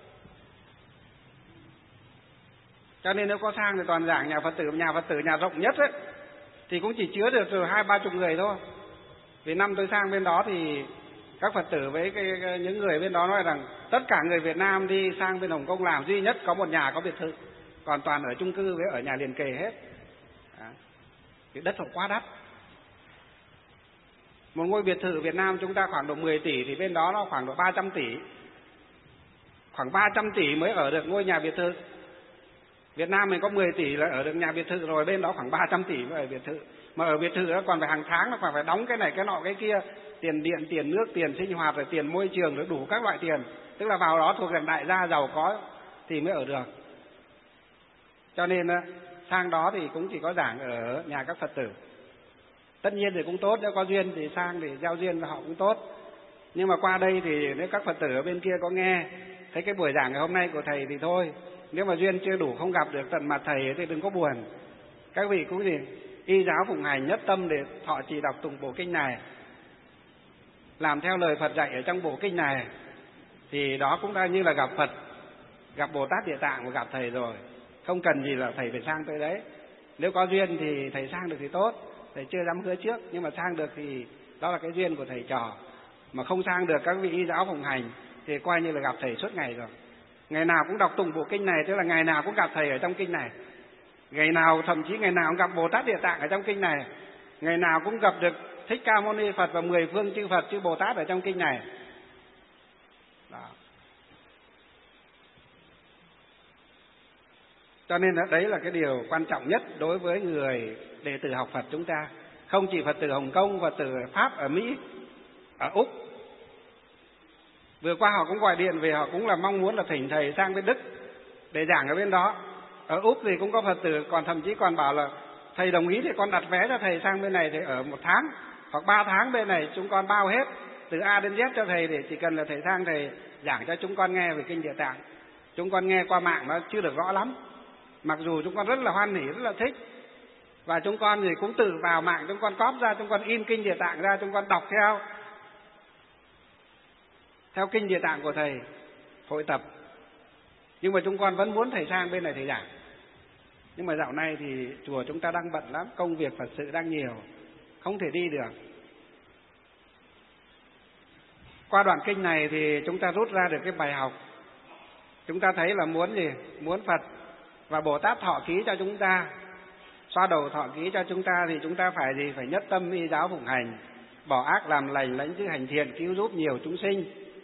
Cho nên nếu có sang thì toàn giảng nhà Phật tử, nhà Phật tử nhà rộng nhất ấy thì cũng chỉ chứa được hai ba chục người thôi. Vì năm tôi sang bên đó thì các Phật tử với cái, cái, những người bên đó nói rằng tất cả người Việt Nam đi sang bên Hồng Kông làm duy nhất có một nhà có biệt thự, còn toàn ở chung cư với ở nhà liền kề hết. Đó. Thì đất họ quá đắt. Một ngôi biệt thự Việt Nam chúng ta khoảng độ mười tỷ thì bên đó nó khoảng độ ba trăm tỷ. Khoảng ba trăm tỷ mới ở được ngôi nhà biệt thự. Việt Nam mình có mười tỷ là ở được nhà biệt thự rồi, bên đó khoảng ba trăm tỷ mới ở biệt thự. Mà ở biệt thự đó còn phải hàng tháng nó còn phải đóng cái này cái nọ cái kia, tiền điện, tiền nước, tiền sinh hoạt, rồi tiền môi trường, rồi đủ các loại tiền. Tức là vào đó thuộc dạng đại gia giàu có thì mới ở được. Cho nên sang đó thì cũng chỉ có giảng ở nhà các Phật tử. Tất nhiên thì cũng tốt, nếu có duyên thì sang để giao duyên với họ cũng tốt. Nhưng mà qua đây thì nếu các Phật tử ở bên kia có nghe thấy cái buổi giảng ngày hôm nay của thầy thì thôi, Nếu mà duyên chưa đủ không gặp được tận mặt thầy thì đừng có buồn. Các vị cũng gì y giáo phụng hành nhất tâm để thọ trì đọc tụng bộ kinh này, làm theo lời Phật dạy ở trong bộ kinh này, thì đó cũng đã như là gặp Phật, gặp Bồ Tát Địa Tạng và gặp thầy rồi. Không cần gì là thầy phải sang tới đấy. Nếu có duyên thì thầy sang được thì tốt, thầy chưa dám hứa trước, nhưng mà sang được thì đó là cái duyên của thầy trò. Mà không sang được các vị y giáo phụng hành thì coi như là gặp thầy suốt ngày rồi. Ngày nào cũng đọc tụng bộ kinh này, tức là ngày nào cũng gặp thầy ở trong kinh này. Ngày nào, thậm chí ngày nào cũng gặp Bồ Tát Địa Tạng ở trong kinh này. Ngày nào cũng gặp được Thích Ca Mâu Ni Phật và mười phương chư Phật chư Bồ Tát ở trong kinh này. Đó. Cho nên đấy là cái điều quan trọng nhất đối với người đệ tử học Phật chúng ta. Không chỉ Phật tử Hồng Kông, Phật tử Pháp ở Mỹ, ở Úc. Vừa qua họ cũng gọi điện về, họ cũng là mong muốn là thỉnh thầy sang bên Đức để giảng ở bên đó. Ở Úc thì cũng có Phật tử còn thậm chí còn bảo là thầy đồng ý thì con đặt vé cho thầy sang bên này thì ở một tháng hoặc ba tháng bên này chúng con bao hết từ A đến Z cho thầy, để chỉ cần là thầy sang thầy giảng cho chúng con nghe về kinh Địa Tạng. Chúng con nghe qua mạng nó chưa được rõ lắm, mặc dù chúng con rất là hoan hỉ, rất là thích, và chúng con thì cũng tự vào mạng chúng con cóp ra, chúng con in kinh Địa Tạng ra, chúng con đọc theo theo kinh Địa Tạng của thầy hội tập. Nhưng mà chúng con vẫn muốn thầy sang bên này thầy giảng. Nhưng mà dạo này thì chùa chúng ta đang bận lắm, công việc Phật sự đang nhiều, không thể đi được. Qua đoạn kinh này thì chúng ta rút ra được cái bài học. Chúng ta thấy là muốn gì? Muốn Phật và Bồ Tát thọ ký cho chúng ta, xoa đầu thọ ký cho chúng ta, thì chúng ta phải gì? Phải nhất tâm y giáo phụng hành, bỏ ác làm lành, lãnh giữ hành thiện, cứu giúp nhiều chúng sinh,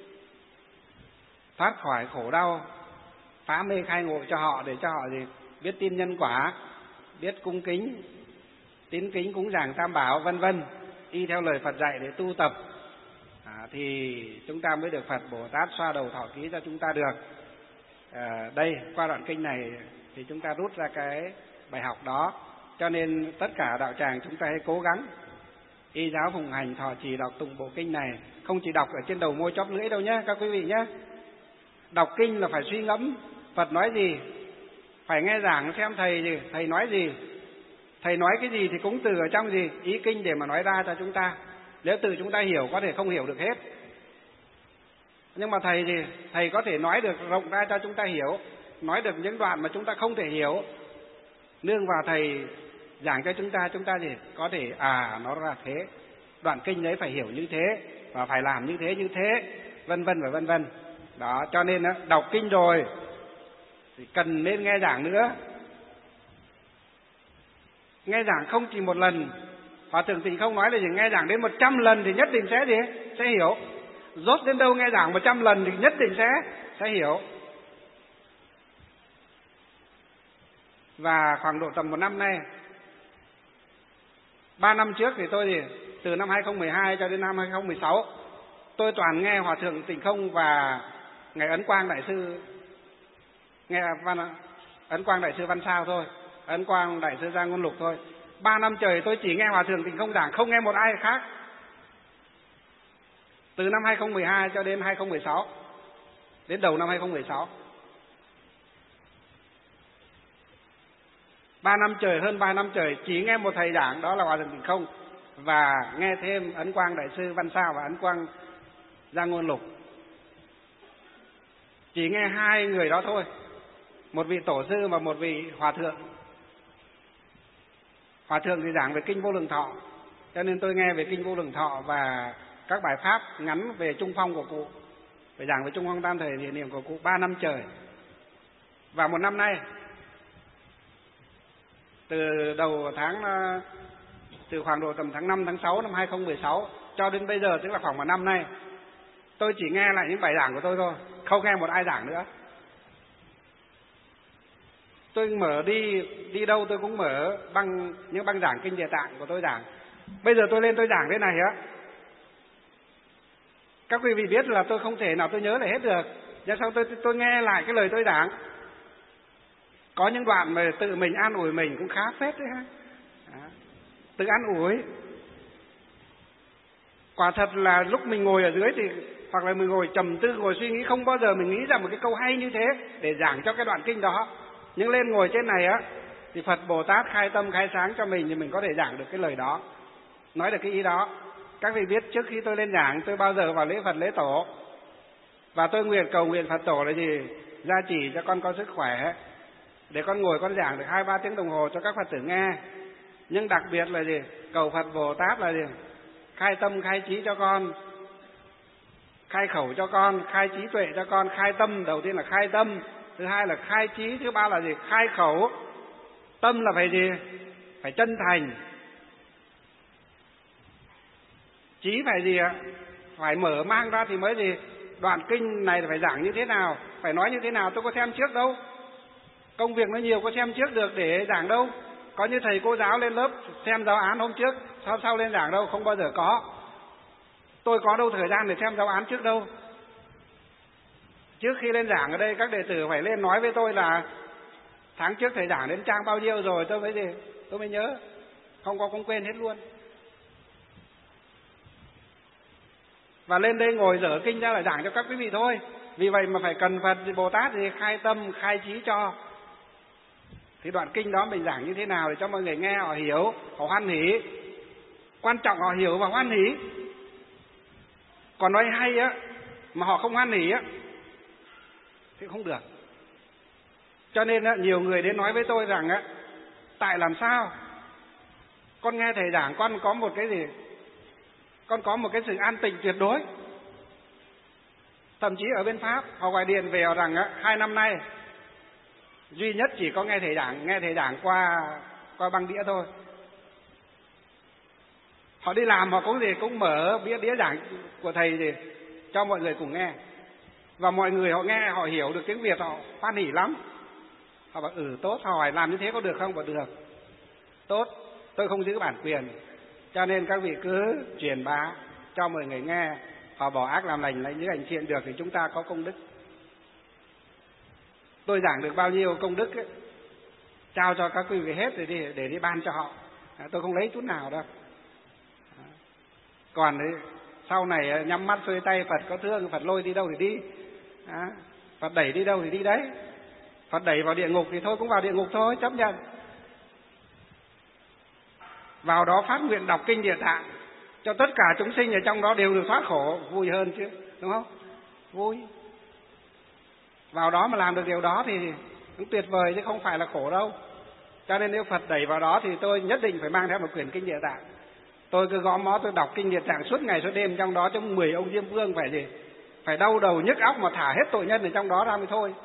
thoát khỏi khổ đau, phá mê khai ngộ cho họ, để cho họ gì? Biết tin nhân quả, biết cung kính, tín kính cúng dường Tam Bảo, vân vân, y theo lời Phật dạy để tu tập, à, thì chúng ta mới được Phật Bồ Tát xoa đầu thọ ký cho chúng ta được. À, đây qua đoạn kinh này thì chúng ta rút ra cái bài học đó. Cho nên tất cả đạo tràng chúng ta hãy cố gắng y giáo phụng hành, thọ trì đọc tụng bộ kinh này, không chỉ đọc ở trên đầu môi chóp lưỡi đâu nhé các quý vị nhé. Đọc kinh là phải suy ngẫm Phật nói gì, phải nghe giảng xem thầy gì, thầy nói gì, thầy nói cái gì thì cũng từ ở trong gì ý kinh để mà nói ra cho chúng ta. Nếu từ chúng ta hiểu có thể không hiểu được hết, nhưng mà thầy thì thầy có thể nói được rộng ra cho chúng ta hiểu, nói được những đoạn mà chúng ta không thể hiểu, nương vào thầy giảng cho chúng ta, chúng ta gì có thể à nó ra thế, đoạn kinh đấy phải hiểu như thế và phải làm như thế như thế, vân vân và vân vân. Đó, cho nên đọc kinh rồi thì cần nên nghe giảng nữa. Nghe giảng không chỉ một lần, Hòa Thượng Tịnh Không nói là gì? Nghe giảng đến một trăm lần thì nhất định sẽ gì? Sẽ hiểu. Rốt đến đâu nghe giảng một trăm lần thì nhất định sẽ sẽ hiểu. Và khoảng độ tầm một năm nay, ba năm trước thì tôi thì từ năm hai không một hai cho đến năm hai không một sáu, tôi toàn nghe Hòa Thượng Tịnh Không và Ngài Ấn Quang Đại Sư, nghe văn, Ấn Quang Đại Sư Văn Sao thôi, Ấn Quang Đại Sư Gia Ngôn Lục thôi. Ba năm trời tôi chỉ nghe Hòa Thượng Tịnh Không giảng, không nghe một ai khác. Từ năm hai không một hai cho đến hai không một sáu, đến đầu năm hai không một sáu. Ba năm trời, hơn ba năm trời chỉ nghe một thầy giảng, đó là Hòa Thượng Tịnh Không, và nghe thêm Ấn Quang Đại Sư Văn Sao và Ấn Quang Gia Ngôn Lục. Chỉ nghe hai người đó thôi, một vị tổ sư và một vị hòa thượng. Hòa thượng thì giảng về kinh Vô Lượng Thọ, cho nên tôi nghe về kinh Vô Lượng Thọ và các bài pháp ngắn về Trung Phong của cụ, phải giảng về Trung Phong Tam Thời Thể Niệm của cụ ba năm trời. Và một năm nay, từ đầu tháng, từ khoảng độ tầm tháng năm, tháng sáu năm hai không một sáu cho đến bây giờ, tức là khoảng một năm nay, tôi chỉ nghe lại những bài giảng của tôi thôi, không nghe một ai giảng nữa. Tôi mở đi đi đâu tôi cũng mở băng những băng giảng kinh Địa Tạng của tôi giảng. Bây giờ tôi lên tôi giảng thế này á, các quý vị biết là tôi không thể nào tôi nhớ lại hết được. Nhưng sau tôi tôi nghe lại cái lời tôi giảng, có những đoạn mà tự mình an ủi mình cũng khá phết đấy ha. Đó. Tự an ủi. Quả thật là lúc mình ngồi ở dưới thì hoặc là mình ngồi trầm tư, ngồi suy nghĩ, không bao giờ mình nghĩ ra một cái câu hay như thế để giảng cho cái đoạn kinh đó. Nhưng lên ngồi trên này á thì Phật Bồ Tát khai tâm khai sáng cho mình thì mình có thể giảng được cái lời đó, nói được cái ý đó. Các vị biết trước khi tôi lên giảng, tôi bao giờ vào lễ Phật lễ tổ, và tôi nguyện cầu nguyện Phật tổ là gì? Gia chỉ cho con có sức khỏe để con ngồi con giảng được hai ba tiếng đồng hồ cho các Phật tử nghe. Nhưng đặc biệt là gì? Cầu Phật Bồ Tát là gì? Khai tâm khai trí cho con, khai khẩu cho con, khai trí tuệ cho con. Khai tâm, đầu tiên là khai tâm, thứ hai là khai trí, thứ ba là gì? Khai khẩu. Tâm là phải gì? Phải chân thành. Trí phải gì ạ? Phải mở mang ra thì mới gì? Đoạn kinh này phải giảng như thế nào, phải nói như thế nào, tôi có xem trước đâu. Công việc nó nhiều, có xem trước được để giảng đâu. Có như thầy cô giáo lên lớp xem giáo án hôm trước, sau sau lên giảng đâu, không bao giờ có. Tôi có đâu thời gian để xem giáo án trước đâu. Trước khi lên giảng ở đây, các đệ tử phải lên nói với tôi là tháng trước thầy giảng đến trang bao nhiêu rồi, tôi mới gì, tôi mới nhớ. Không có cũng quên hết luôn. Và lên đây ngồi dở kinh ra là giảng cho các quý vị thôi. Vì vậy mà phải cần Phật Bồ Tát thì khai tâm, khai trí cho. Thì đoạn kinh đó mình giảng như thế nào để cho mọi người nghe họ hiểu, họ hoan hỉ. Quan trọng họ hiểu và hoan hỉ. Còn nói hay á mà họ không hoan hỉ á thì không được. Cho nên á, nhiều người đến nói với tôi rằng á, tại làm sao con nghe thầy giảng con có một cái gì, con có một cái sự an tịnh tuyệt đối. Thậm chí ở bên Pháp họ gọi điện về họ rằng á, hai năm nay duy nhất chỉ có nghe thầy giảng, nghe thầy giảng qua qua băng đĩa thôi. Họ đi làm họ cũng gì cũng mở đĩa đĩa giảng của thầy gì cho mọi người cùng nghe. Và mọi người họ nghe, họ hiểu được tiếng Việt, họ hoan hỉ lắm. Họ bảo ừ tốt, hỏi làm như thế có được không? Bảo được. Tốt, tôi không giữ bản quyền, cho nên các vị cứ truyền bá cho mọi người nghe. Họ bỏ ác làm lành, lấy những hành thiện được thì chúng ta có công đức. Tôi giảng được bao nhiêu công đức ấy, trao cho các quý vị hết để đi, để đi ban cho họ. Tôi không lấy chút nào đâu. Còn đấy, sau này nhắm mắt xuôi tay, Phật có thương, Phật lôi đi đâu thì đi, à, Phật đẩy đi đâu thì đi đấy. Phật đẩy vào địa ngục thì thôi cũng vào địa ngục thôi, chấp nhận. Vào đó phát nguyện đọc kinh Địa Tạng cho tất cả chúng sinh ở trong đó đều được thoát khổ, vui hơn chứ, đúng không? Vui. Vào đó mà làm được điều đó thì cũng tuyệt vời chứ không phải là khổ đâu. Cho nên nếu Phật đẩy vào đó thì tôi nhất định phải mang theo một quyển kinh Địa Tạng. Tôi cứ gõ mó tôi đọc kinh Địa Tạng suốt ngày suốt đêm, trong đó trong mười ông Diêm Vương phải gì? Phải đau đầu nhức óc mà thả hết tội nhân ở trong đó ra mới thôi.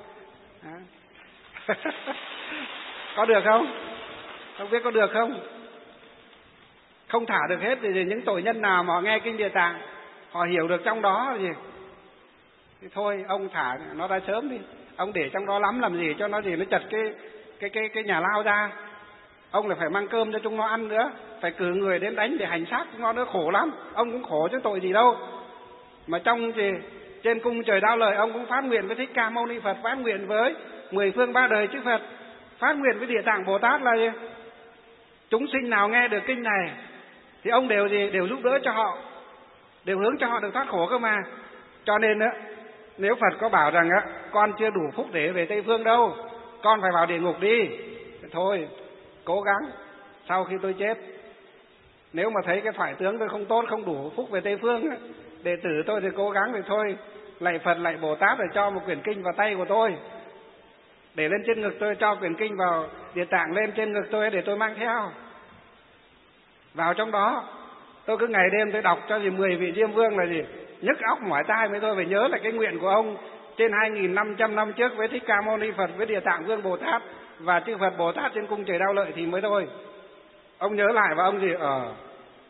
Có được không? Không biết có được không? Không thả được hết thì những tội nhân nào mà họ nghe kinh Địa Tạng, họ hiểu được trong đó gì thì thôi ông thả nó ra sớm đi. Ông để trong đó lắm làm gì, cho nó gì nó chật cái cái cái cái nhà lao ra. Ông lại phải mang cơm cho chúng nó ăn nữa, phải cử người đến đánh để hành xác chúng nó nữa, khổ lắm. Ông cũng khổ chứ tội gì đâu. Mà trong gì trên cung trời Đao Lợi, ông cũng phát nguyện với Thích Ca Mâu Ni Phật, phát nguyện với mười phương ba đời chư Phật, phát nguyện với Địa Tạng Bồ Tát là gì? Chúng sinh nào nghe được kinh này thì ông đều gì đều giúp đỡ cho họ, đều hướng cho họ được thoát khổ cơ mà. Cho nên á, nếu Phật có bảo rằng á con chưa đủ phúc để về Tây Phương đâu, con phải vào địa ngục đi, thôi cố gắng sau khi tôi chết, nếu mà thấy cái thoại tướng tôi không tốt, không đủ phúc về Tây Phương á, đệ tử tôi thì cố gắng thì thôi lạy Phật lạy Bồ Tát để cho một quyển kinh vào tay của tôi, để lên trên ngực tôi, cho quyển kinh vào Địa Tạng lên trên ngực tôi để tôi mang theo vào trong đó. Tôi cứ ngày đêm tôi đọc cho gì mười vị Diêm Vương là gì nhức óc mỏi tai mới tôi phải nhớ là cái nguyện của ông trên hai nghìn năm trăm năm trước với Thích Ca Mâu Ni Phật, với Địa Tạng Vương Bồ Tát và chư Phật Bồ Tát trên cung trời Đao Lợi thì mới thôi. Ông nhớ lại và ông gì ở ờ,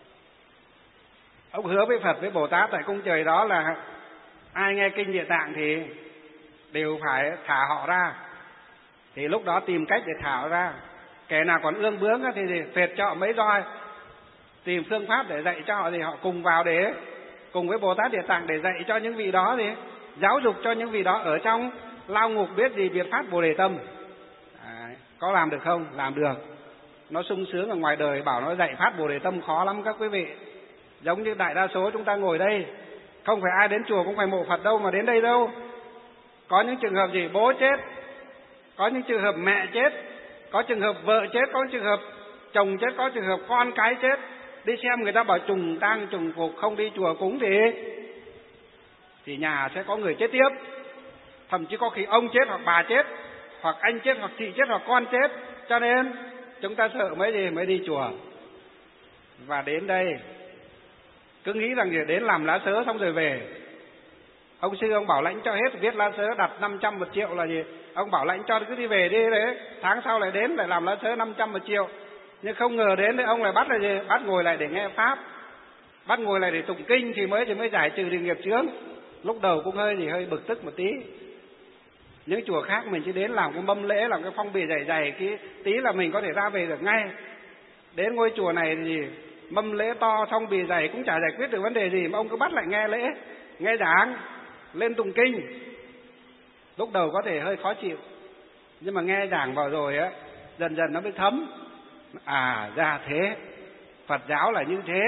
ông hứa với Phật với Bồ Tát tại cung trời đó là ai nghe kinh Địa Tạng thì đều phải thả họ ra. Thì lúc đó tìm cách để thả họ ra. Kẻ nào còn ương bướng thì gì phệt cho họ mấy roi, tìm phương pháp để dạy cho họ thì họ cùng vào để cùng với Bồ Tát Địa Tạng để dạy cho những vị đó, thì giáo dục cho những vị đó ở trong lao ngục biết gì biệt phát Bồ Đề Tâm. À, có làm được không? Làm được. Nó sung sướng ở ngoài đời, bảo nó dạy phát Bồ Đề Tâm khó lắm các quý vị. Giống như đại đa số chúng ta ngồi đây, Không phải ai đến chùa cũng phải mộ Phật đâu mà đến đây đâu. Có những trường hợp gì? Bố chết, có những trường hợp mẹ chết, có trường hợp vợ chết, có trường hợp chồng chết, có trường hợp con cái chết. Đi xem người ta bảo trùng tang trùng phục, không đi chùa cúng thì thì nhà sẽ có người chết tiếp. Thậm chí có khi ông chết hoặc bà chết, hoặc anh chết hoặc chị chết hoặc con chết. Cho nên chúng ta sợ mấy gì mới đi chùa. Và đến đây cứ nghĩ rằng gì đến làm lá sớ xong rồi về. Ông sư ông bảo lãnh cho hết, viết lá sớ đặt năm trăm một triệu là gì? Ông bảo lãnh cho cứ đi về đi đấy. Tháng sau lại đến lại làm lá sớ năm trăm một triệu. Nhưng không ngờ đến đấy ông lại bắt là gì? Bắt ngồi lại để nghe pháp, bắt ngồi lại để tụng kinh thì mới thì mới giải trừ được nghiệp chướng. Lúc đầu cũng hơi gì hơi bực tức một tí. Những chùa khác mình chỉ đến làm cái mâm lễ, làm cái phong bì dày dày cái tí là mình có thể ra về được ngay. Đến ngôi chùa này thì mâm lễ to, phong bì dày cũng chả giải quyết được vấn đề gì mà ông cứ bắt lại nghe lễ, nghe giảng, lên tụng kinh. Lúc đầu có thể hơi khó chịu, nhưng mà nghe giảng vào rồi á, dần dần nó mới thấm. À ra thế, Phật giáo là như thế.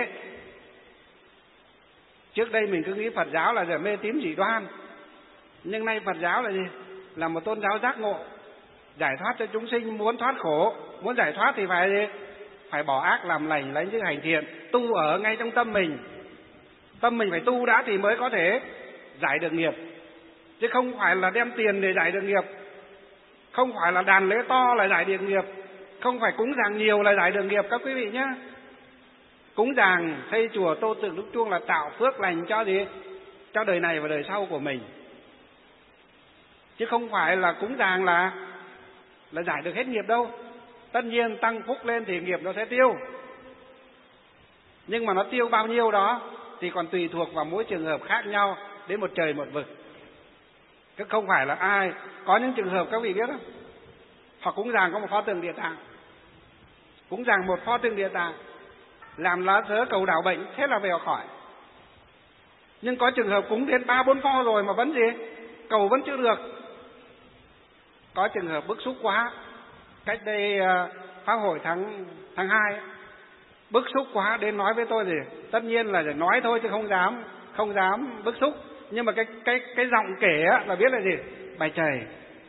Trước đây mình cứ nghĩ Phật giáo là mê tín dị đoan, nhưng nay Phật giáo là gì? Là một tôn giáo giác ngộ, giải thoát cho chúng sinh. Muốn thoát khổ, muốn giải thoát thì phải gì? Phải bỏ ác làm lành, lấy những hành thiện, tu ở ngay trong tâm mình. Tâm mình phải tu đã thì mới có thể giải được nghiệp, chứ không phải là đem tiền để giải được nghiệp, không phải là đàn lễ to là giải được nghiệp, không phải cúng dường nhiều là giải được nghiệp các quý vị nhé. Cúng dường, xây chùa, tô tượng đúc chuông là tạo phước lành cho gì? Cho đời này và đời sau của mình. Chứ không phải là cúng dường là là giải được hết nghiệp đâu. Tất nhiên tăng phúc lên thì nghiệp nó sẽ tiêu, nhưng mà nó tiêu bao nhiêu đó thì còn tùy thuộc vào mỗi trường hợp khác nhau, đến một trời một vực. Chứ không phải là ai. Có những trường hợp các vị biết không? Họ cúng dường có một pho tượng Địa Tạng, cúng dường một pho tượng Địa Tạng, làm lá sớ cầu đảo bệnh, thế là về họ khỏi. Nhưng có trường hợp cúng đến ba bốn pho rồi mà vẫn gì? Cầu vẫn chưa được. Có trường hợp bức xúc quá. Cách đây pháp hội tháng tháng hai, bức xúc quá đến nói với tôi gì? Tất nhiên là để nói thôi chứ không dám không dám bức xúc. Nhưng mà cái cái cái giọng kể á, là biết là gì? Bài trời,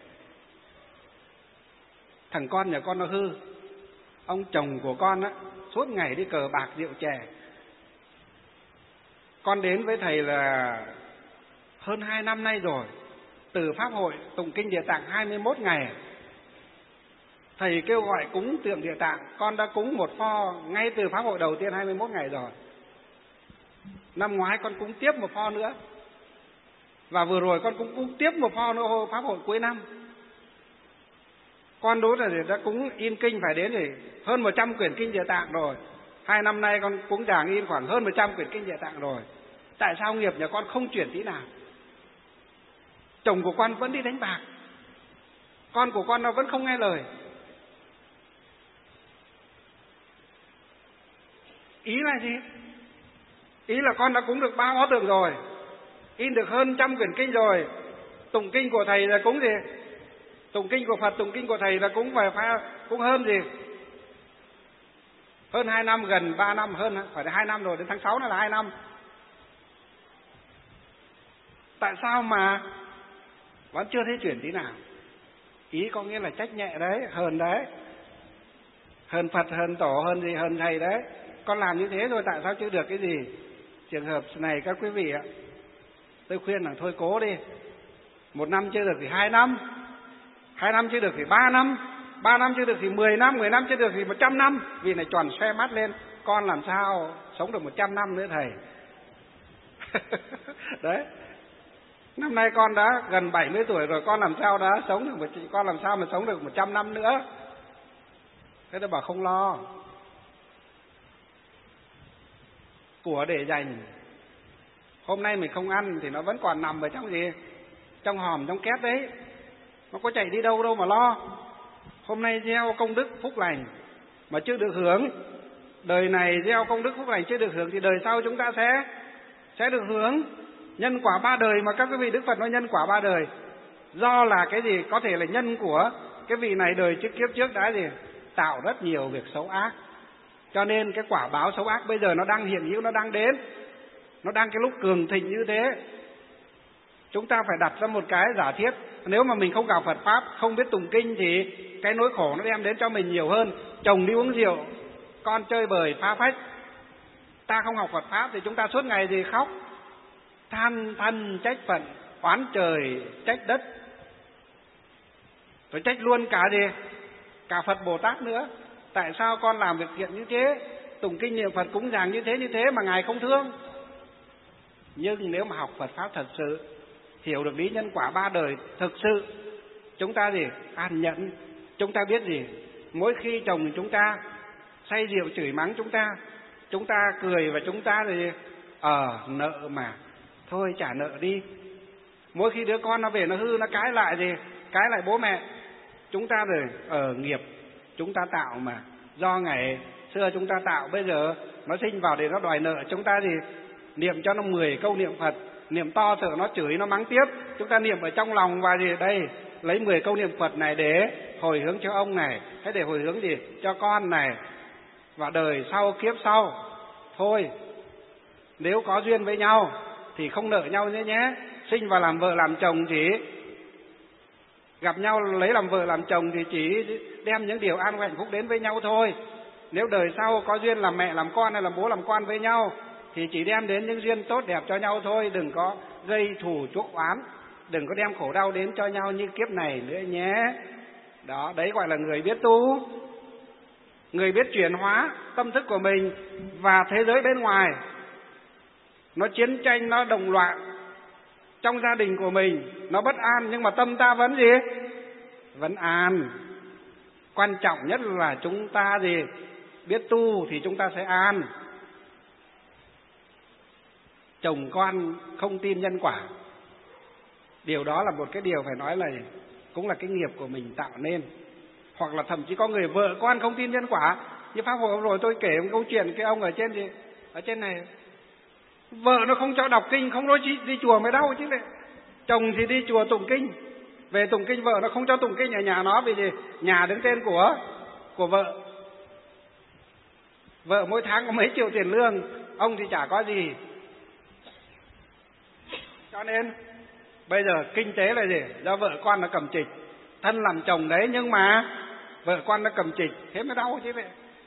thằng con nhà con nó hư. Ông chồng của con á suốt ngày đi cờ bạc rượu chè. Con đến với thầy là hơn hai năm nay rồi, từ pháp hội tụng kinh Địa Tạng hai mươi mốt ngày. Thầy kêu gọi cúng tượng Địa Tạng, con đã cúng một pho ngay từ pháp hội đầu tiên hai mươi mốt ngày rồi. Năm ngoái con cúng tiếp một pho nữa, và vừa rồi con cũng cúng tiếp một pho nữa pháp hội cuối năm. Con đối là đã cúng in kinh phải đến thì hơn một trăm quyển kinh Địa Tạng rồi. Hai năm nay con cúng dường in khoảng hơn một trăm quyển kinh Địa Tạng rồi. Tại sao nghiệp nhà con không chuyển tí nào? Chồng của con vẫn đi đánh bạc, con của con nó vẫn không nghe lời. Ý là gì? Ý là con đã cúng được ba bó tượng rồi, in được hơn trăm quyển kinh rồi. Tụng kinh của thầy là cúng gì? Tụng kinh của Phật, tụng kinh của thầy là cũng phải cũng hơn gì? Hơn hai năm, gần ba năm, hơn phải là hai năm rồi, đến tháng sáu này là hai năm. Tại sao mà vẫn chưa thấy chuyển tí nào? Ý có nghĩa là trách nhẹ đấy, hờn đấy, hờn Phật, hờn tổ, hờn gì, hờn thầy đấy. Con làm như thế rồi tại sao chưa được cái gì? Trường hợp này các quý vị ạ, tôi khuyên là thôi cố đi. Một năm chưa được thì hai năm, hai năm chưa được thì ba năm, ba năm chưa được thì mười năm, mười năm chưa được thì một trăm năm. Vì này tròn xoe mắt lên, con làm sao sống được một trăm năm nữa thầy? Đấy, năm nay con đã gần bảy mươi tuổi rồi, con làm sao đã sống được một, con làm sao mà sống được một trăm năm nữa? Thế tôi bảo không lo, của để dành. Hôm nay mình không ăn thì nó vẫn còn nằm ở trong gì? Trong hòm, trong két đấy, nó có chạy đi đâu đâu mà lo. Hôm nay gieo công đức phúc lành mà chưa được hưởng, đời này gieo công đức phúc lành chưa được hưởng thì đời sau chúng ta sẽ sẽ được hưởng. Nhân quả ba đời mà các quý vị, Đức Phật nói nhân quả ba đời. Do là cái gì? Có thể là nhân của cái vị này đời trước kiếp trước đã gì? Tạo rất nhiều việc xấu ác, cho nên cái quả báo xấu ác bây giờ nó đang hiện hữu, nó đang đến. nó đang cái lúc cường thịnh như thế. Chúng ta phải đặt ra một cái giả thiết, nếu mà mình không gặp Phật Pháp, không biết tụng kinh thì cái nỗi khổ nó đem đến cho mình nhiều hơn. Chồng đi uống rượu, con chơi bời phá phách, ta không học Phật Pháp thì chúng ta suốt ngày gì khóc, than thân trách phận, oán trời trách đất, rồi trách luôn cả gì, cả Phật Bồ Tát nữa. Tại sao con làm việc thiện như thế, tụng kinh niệm Phật cúng dường như thế như thế mà Ngài không thương? Nhưng nếu mà học Phật Pháp thật sự, hiểu được lý nhân quả ba đời thực sự, chúng ta gì an nhẫn. Chúng ta biết gì, mỗi khi chồng chúng ta say rượu chửi mắng chúng ta, chúng ta cười và chúng ta thì ờ nợ mà thôi trả nợ đi. Mỗi khi đứa con nó về nó hư, nó cãi lại thì cãi lại bố mẹ, chúng ta rồi ở nghiệp chúng ta tạo mà, do ngày xưa chúng ta tạo, bây giờ nó sinh vào để nó đòi nợ. Chúng ta thì niệm cho nó mười câu niệm Phật, niệm to sợ nó chửi nó mắng tiếp, chúng ta niệm ở trong lòng và gì đây, lấy mười câu niệm Phật này để hồi hướng cho ông này, hay để hồi hướng gì cho con này, và đời sau kiếp sau. Thôi, nếu có duyên với nhau thì không nợ nhau nữa nhé. Sinh vào làm vợ làm chồng chỉ gặp nhau lấy làm vợ làm chồng thì chỉ đem những điều an vui hạnh phúc đến với nhau thôi. Nếu đời sau có duyên làm mẹ làm con hay làm bố làm con với nhau thì chỉ đem đến những duyên tốt đẹp cho nhau thôi. Đừng có gây thù chuốc oán, đừng có đem khổ đau đến cho nhau như kiếp này nữa nhé. Đó, đấy gọi là người biết tu, người biết chuyển hóa tâm thức của mình và thế giới bên ngoài. Nó chiến tranh, nó đồng loạn, trong gia đình của mình nó bất an, nhưng mà tâm ta vẫn gì? Vẫn an. Quan trọng nhất là chúng ta gì? Biết tu thì chúng ta sẽ an. Chồng con không tin nhân quả, điều đó là một cái điều phải nói là cũng là cái nghiệp của mình tạo nên. Hoặc là thậm chí có người vợ con không tin nhân quả. Như Pháp Hội rồi tôi kể một câu chuyện, cái ông ở trên gì ở trên này, vợ nó không cho đọc kinh, không nói đi, đi chùa mới đau chứ. Lại chồng thì đi chùa tụng kinh, về tụng kinh, vợ nó không cho tụng kinh ở nhà nó, vì gì? Nhà đứng tên của của vợ. Vợ mỗi tháng có mấy triệu tiền lương, ông thì chả có gì. Cho nên bây giờ kinh tế là gì? Do vợ con nó cầm trịch, thân làm chồng đấy nhưng mà vợ con nó cầm trịch, thế mới đau chứ vậy.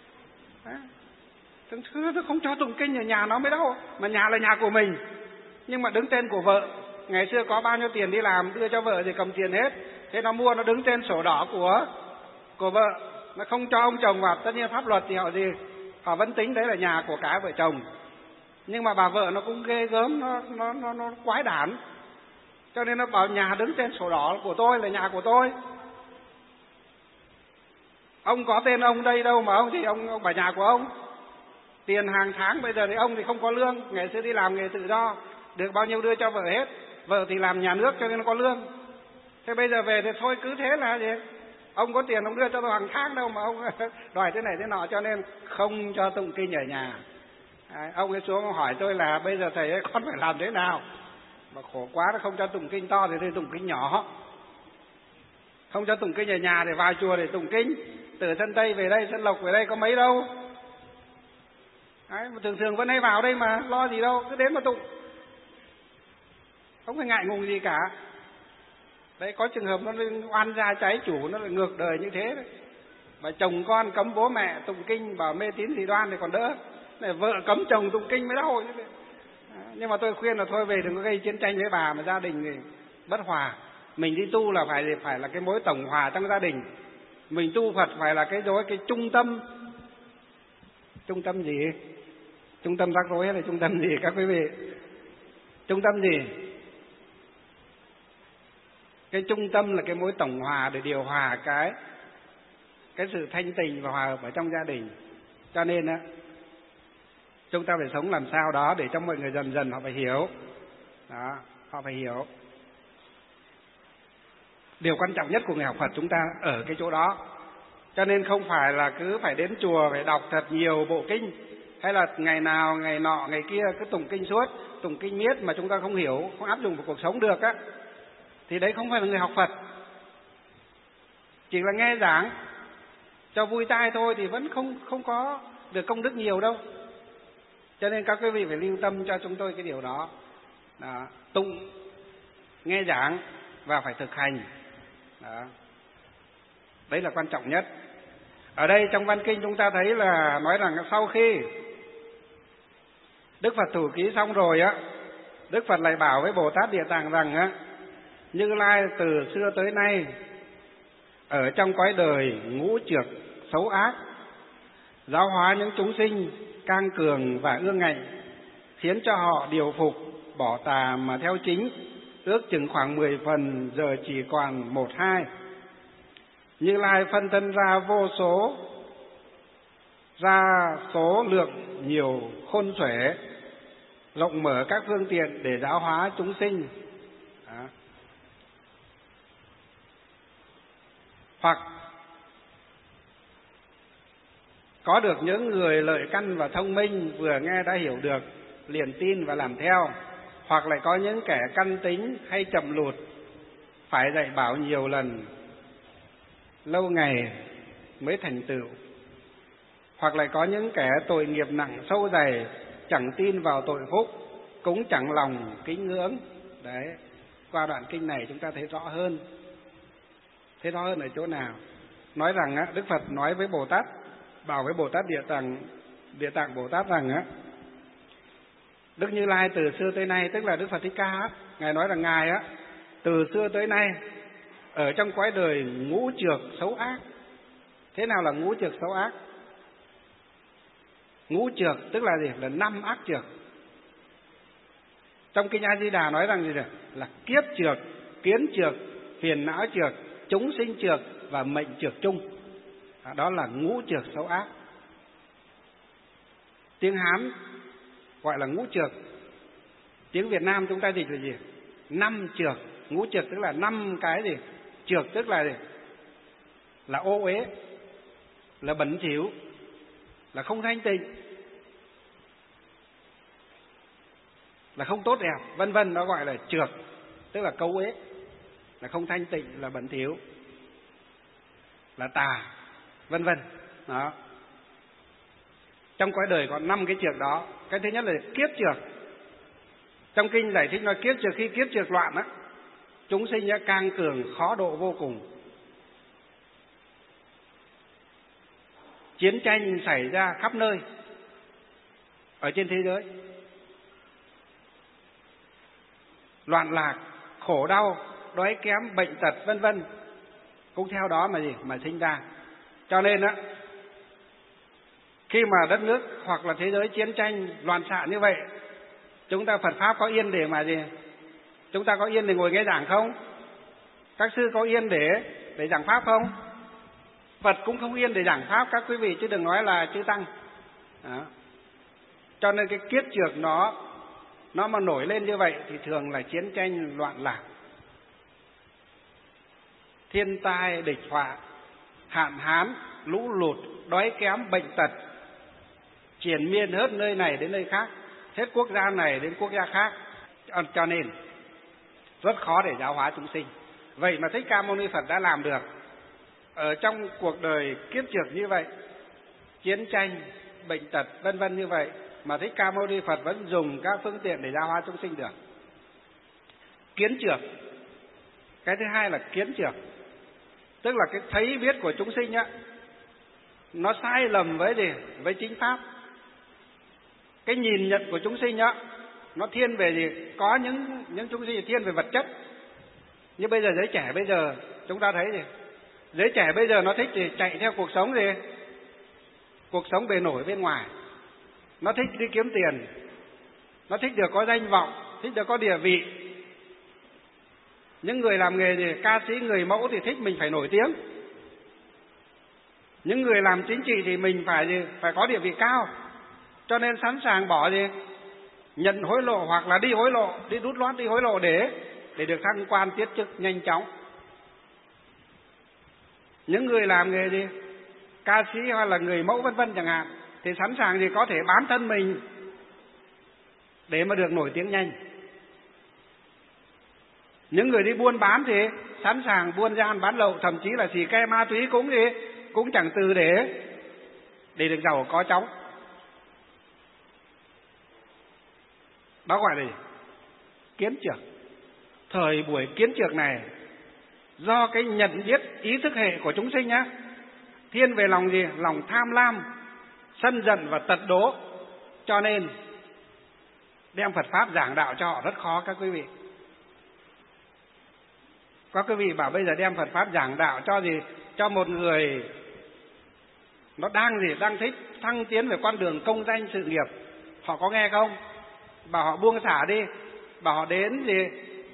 Thằng thứ nó không cho tụng kinh ở nhà nó mới đau, mà nhà là nhà của mình nhưng mà đứng tên của vợ. Ngày xưa có bao nhiêu tiền đi làm đưa cho vợ thì cầm tiền hết, thế nó mua nó đứng tên sổ đỏ của của vợ, nó không cho ông chồng vào. Tất nhiên pháp luật thì họ gì, họ vẫn tính đấy là nhà của cả vợ chồng, nhưng mà bà vợ nó cũng ghê gớm, nó nó nó, nó quái đản, cho nên nó bảo nhà đứng tên sổ đỏ của tôi là nhà của tôi. Ông có tên ông đây đâu mà ông thì ông, ông bảo nhà của ông. Tiền hàng tháng bây giờ thì ông thì không có lương, ngày xưa đi làm nghề tự do, được bao nhiêu đưa cho vợ hết. Vợ thì làm nhà nước cho nên nó có lương. Thế bây giờ về thì thôi cứ thế là gì? Ông có tiền ông đưa cho tôi hàng tháng đâu mà ông đòi thế này thế nọ, cho nên không cho tụng kinh ở nhà. À, ông ấy xuống ông hỏi tôi là bây giờ thầy ơi con phải làm thế nào? Mà khổ quá, nó không cho tụng kinh to thì tôi tụng kinh nhỏ. Không cho tụng kinh ở nhà thì vào chùa để tụng kinh. Từ sân Tây về đây, sân Lộc về đây có mấy đâu. Đấy, mà thường thường vẫn hay vào đây mà, lo gì đâu, cứ đến mà tụng, không phải ngại ngùng gì cả. Đấy, có trường hợp nó oan gia trái chủ, nó lại ngược đời như thế đấy. Mà chồng con cấm bố mẹ tụng kinh, bảo mê tín dị đoan thì còn đỡ. Này, vợ cấm chồng tụng kinh mới đau. Nhưng mà tôi khuyên là thôi về đừng có gây chiến tranh với bà, mà gia đình thì bất hòa. Mình đi tu là phải phải là cái mối tổng hòa trong gia đình. Mình tu Phật phải là cái dối cái trung tâm. Trung tâm gì? Trung tâm rắc rối hay là trung tâm gì các quý vị? Trung tâm gì? Cái trung tâm là cái mối tổng hòa để điều hòa cái cái sự thanh tình và hòa hợp ở trong gia đình. Cho nên á, chúng ta phải sống làm sao đó để cho mọi người dần dần họ phải hiểu. Đó, họ phải hiểu. Điều quan trọng nhất của người học Phật chúng ta ở cái chỗ đó. Cho nên không phải là cứ phải đến chùa phải đọc thật nhiều bộ kinh, hay là ngày nào ngày nọ ngày kia cứ tụng kinh suốt, tụng kinh miết mà chúng ta không hiểu, không áp dụng vào cuộc sống được á, thì đấy không phải là người học Phật. Chỉ là nghe giảng cho vui tai thôi thì vẫn không không có được công đức nhiều đâu. Cho nên các quý vị phải lưu tâm cho chúng tôi cái điều đó. Đó, tụng, nghe giảng và phải thực hành. Đó. Đấy là quan trọng nhất. Ở đây trong văn kinh chúng ta thấy là nói rằng sau khi Đức Phật thủ ký xong rồi á, Đức Phật lại bảo với Bồ Tát Địa Tạng rằng á, Như Lai từ xưa tới nay ở trong cõi đời ngũ trược xấu ác, giáo hóa những chúng sinh cang cường và ương ngạnh, khiến cho họ điều phục, bỏ tà mà theo chính, ước chừng khoảng mười phần, giờ chỉ còn một hai. Như Lai phân thân ra vô số, ra số lượng nhiều khôn xuể, rộng mở các phương tiện để giáo hóa chúng sinh. Đó. Hoặc có được những người lợi căn và thông minh, vừa nghe đã hiểu được, liền tin và làm theo. Hoặc lại có những kẻ căn tính hay chậm lụt, phải dạy bảo nhiều lần, lâu ngày mới thành tựu. Hoặc lại có những kẻ tội nghiệp nặng sâu dày, chẳng tin vào tội phúc, cũng chẳng lòng kính ngưỡng. Đấy, qua đoạn kinh này chúng ta thấy rõ hơn. Thấy rõ hơn ở chỗ nào? Nói rằng á, Đức Phật nói với Bồ Tát, bảo với Bồ Tát Địa Tạng, Địa Tạng Bồ Tát rằng á, Đức Như Lai từ xưa tới nay, tức là Đức Phật Thích Ca á, Ngài nói rằng Ngài á, từ xưa tới nay ở trong cõi đời ngũ trược xấu ác. Thế nào là ngũ trược xấu ác? Ngũ trược tức là gì? Là năm ác trược. Trong kinh A Di Đà nói rằng gì nhỉ? Là kiếp trược, kiến trược, phiền não trược, chúng sinh trược và mệnh trược chung. Đó là ngũ trược xấu ác. Tiếng Hán gọi là ngũ trược. Tiếng Việt Nam chúng ta dịch là gì? Năm trược. Ngũ trược tức là năm cái gì? Trược tức là gì? Là ô uế, là bẩn thỉu, là không thanh tịnh, là không tốt đẹp, vân vân. Nó gọi là trược, tức là cấu uế, là không thanh tịnh, là bẩn thỉu, là tà, vân vân. Đó. Trong cõi đời có năm cái trược đó. Cái thứ nhất là kiếp trược. Trong kinh giải thích nói kiếp trược, khi kiếp trược loạn á, chúng sinh đã càng cường khó độ vô cùng. Chiến tranh xảy ra khắp nơi ở trên thế giới, loạn lạc, khổ đau, đói kém, bệnh tật, vân vân cũng theo đó mà gì mà sinh ra. Cho nên á, khi mà đất nước hoặc là thế giới chiến tranh loạn xạ như vậy, chúng ta Phật pháp có yên để mà gì? Chúng ta có yên để ngồi nghe giảng không? Các sư có yên để để giảng pháp không? Phật cũng không yên để giảng pháp các quý vị, chứ đừng nói là chư tăng. Đó. Cho nên cái kiếp trược nó nó mà nổi lên như vậy thì thường là chiến tranh loạn lạc, thiên tai địch họa, hạn hán, lũ lụt, đói kém, bệnh tật, triền miên hết nơi này đến nơi khác, hết quốc gia này đến quốc gia khác. Cho nên rất khó để giáo hóa chúng sinh. Vậy mà Thích Ca Mâu Ni Phật đã làm được. Ở trong cuộc đời kiếp trược như vậy, chiến tranh, bệnh tật, vân vân như vậy, mà Thích Ca Mâu Ni Phật vẫn dùng các phương tiện để giáo hóa chúng sinh được. Kiến trược. Cái thứ hai là kiến trược, tức là cái thấy biết của chúng sinh á, nó sai lầm với gì? Với chính pháp. Cái nhìn nhận của chúng sinh á, nó thiên về gì? Có những những chúng sinh thiên về vật chất. Như bây giờ giới trẻ bây giờ chúng ta thấy gì? Giới trẻ bây giờ nó thích gì? Chạy theo cuộc sống gì? Cuộc sống bề nổi bên ngoài. Nó thích đi kiếm tiền, nó thích được có danh vọng, thích được có địa vị. Những người làm nghề gì? Ca sĩ, người mẫu thì thích mình phải nổi tiếng. Những người làm chính trị thì mình phải gì? Phải có địa vị cao. Cho nên sẵn sàng bỏ gì? Nhận hối lộ hoặc là đi hối lộ, đi đút lót đi hối lộ để để được thăng quan tiết chức nhanh chóng. Những người làm nghề gì? Ca sĩ hoặc là người mẫu vân vân chẳng hạn, thì sẵn sàng thì có thể bán thân mình để mà được nổi tiếng nhanh. Những người đi buôn bán thì sẵn sàng buôn gian bán lậu, thậm chí là xì ke ma túy cũng đi cũng chẳng từ để để được giàu có chóng. Đó gọi là gì? Kiến trược. Thời buổi kiến trược này, do cái nhận biết ý thức hệ của chúng sinh nhá, thiên về lòng gì? Lòng tham lam, sân giận và tật đố, cho nên đem Phật Pháp giảng đạo cho họ rất khó các quý vị. Các quý vị bảo bây giờ đem Phật Pháp giảng đạo cho gì? Cho một người nó đang gì? Đang thích thăng tiến về con đường công danh sự nghiệp, họ có nghe không? Bảo họ buông xả đi, bảo họ đến gì?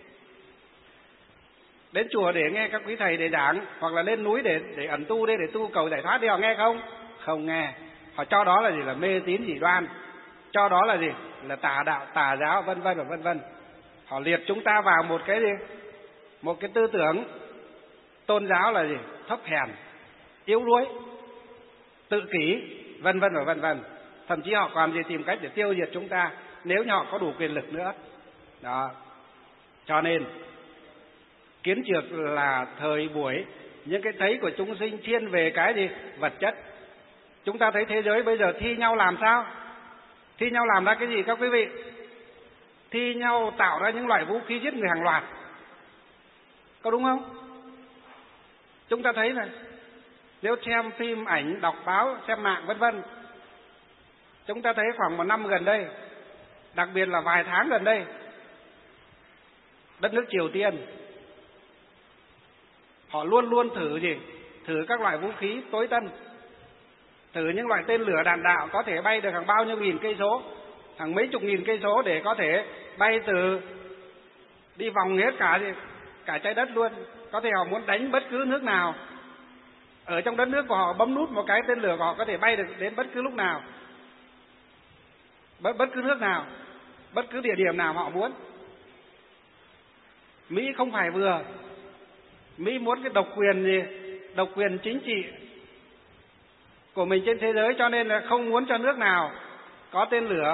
Đến chùa để nghe các quý thầy để giảng, hoặc là lên núi để để ẩn tu đi, để tu cầu giải thoát đi, họ nghe không? Không nghe. Họ cho đó là gì? Là mê tín dị đoan, cho đó là gì? Là tà đạo, tà giáo, vân vân và vân vân. Họ liệt chúng ta vào một cái gì? Một cái tư tưởng tôn giáo là gì? Thấp hèn, yếu đuối, tự kỷ, vân vân và vân vân. Thậm chí họ còn gì? Tìm cách để tiêu diệt chúng ta nếu như họ có đủ quyền lực nữa. Đó. Cho nên kiến trược là thời buổi những cái thấy của chúng sinh thiên về cái gì? Vật chất. Chúng ta thấy thế giới bây giờ thi nhau làm sao? Thi nhau làm ra cái gì các quý vị? Thi nhau tạo ra những loại vũ khí giết người hàng loạt. Có đúng không? Chúng ta thấy này, nếu xem phim ảnh, đọc báo, xem mạng vân vân, chúng ta thấy khoảng một năm gần đây, đặc biệt là vài tháng gần đây, đất nước Triều Tiên họ luôn luôn thử gì? Thử các loại vũ khí tối tân, thử những loại tên lửa đạn đạo có thể bay được hàng bao nhiêu nghìn cây số, hàng mấy chục nghìn cây số, để có thể bay từ đi vòng hết cả gì? Cả trái đất luôn. Có thể họ muốn đánh bất cứ nước nào ở trong đất nước của họ, bấm nút một cái tên lửa của họ có thể bay được đến bất cứ lúc nào, bất, bất cứ nước nào, bất cứ địa điểm nào họ muốn. Mỹ không phải vừa, Mỹ muốn cái độc quyền gì? Độc quyền chính trị của mình trên thế giới, cho nên là không muốn cho nước nào có tên lửa,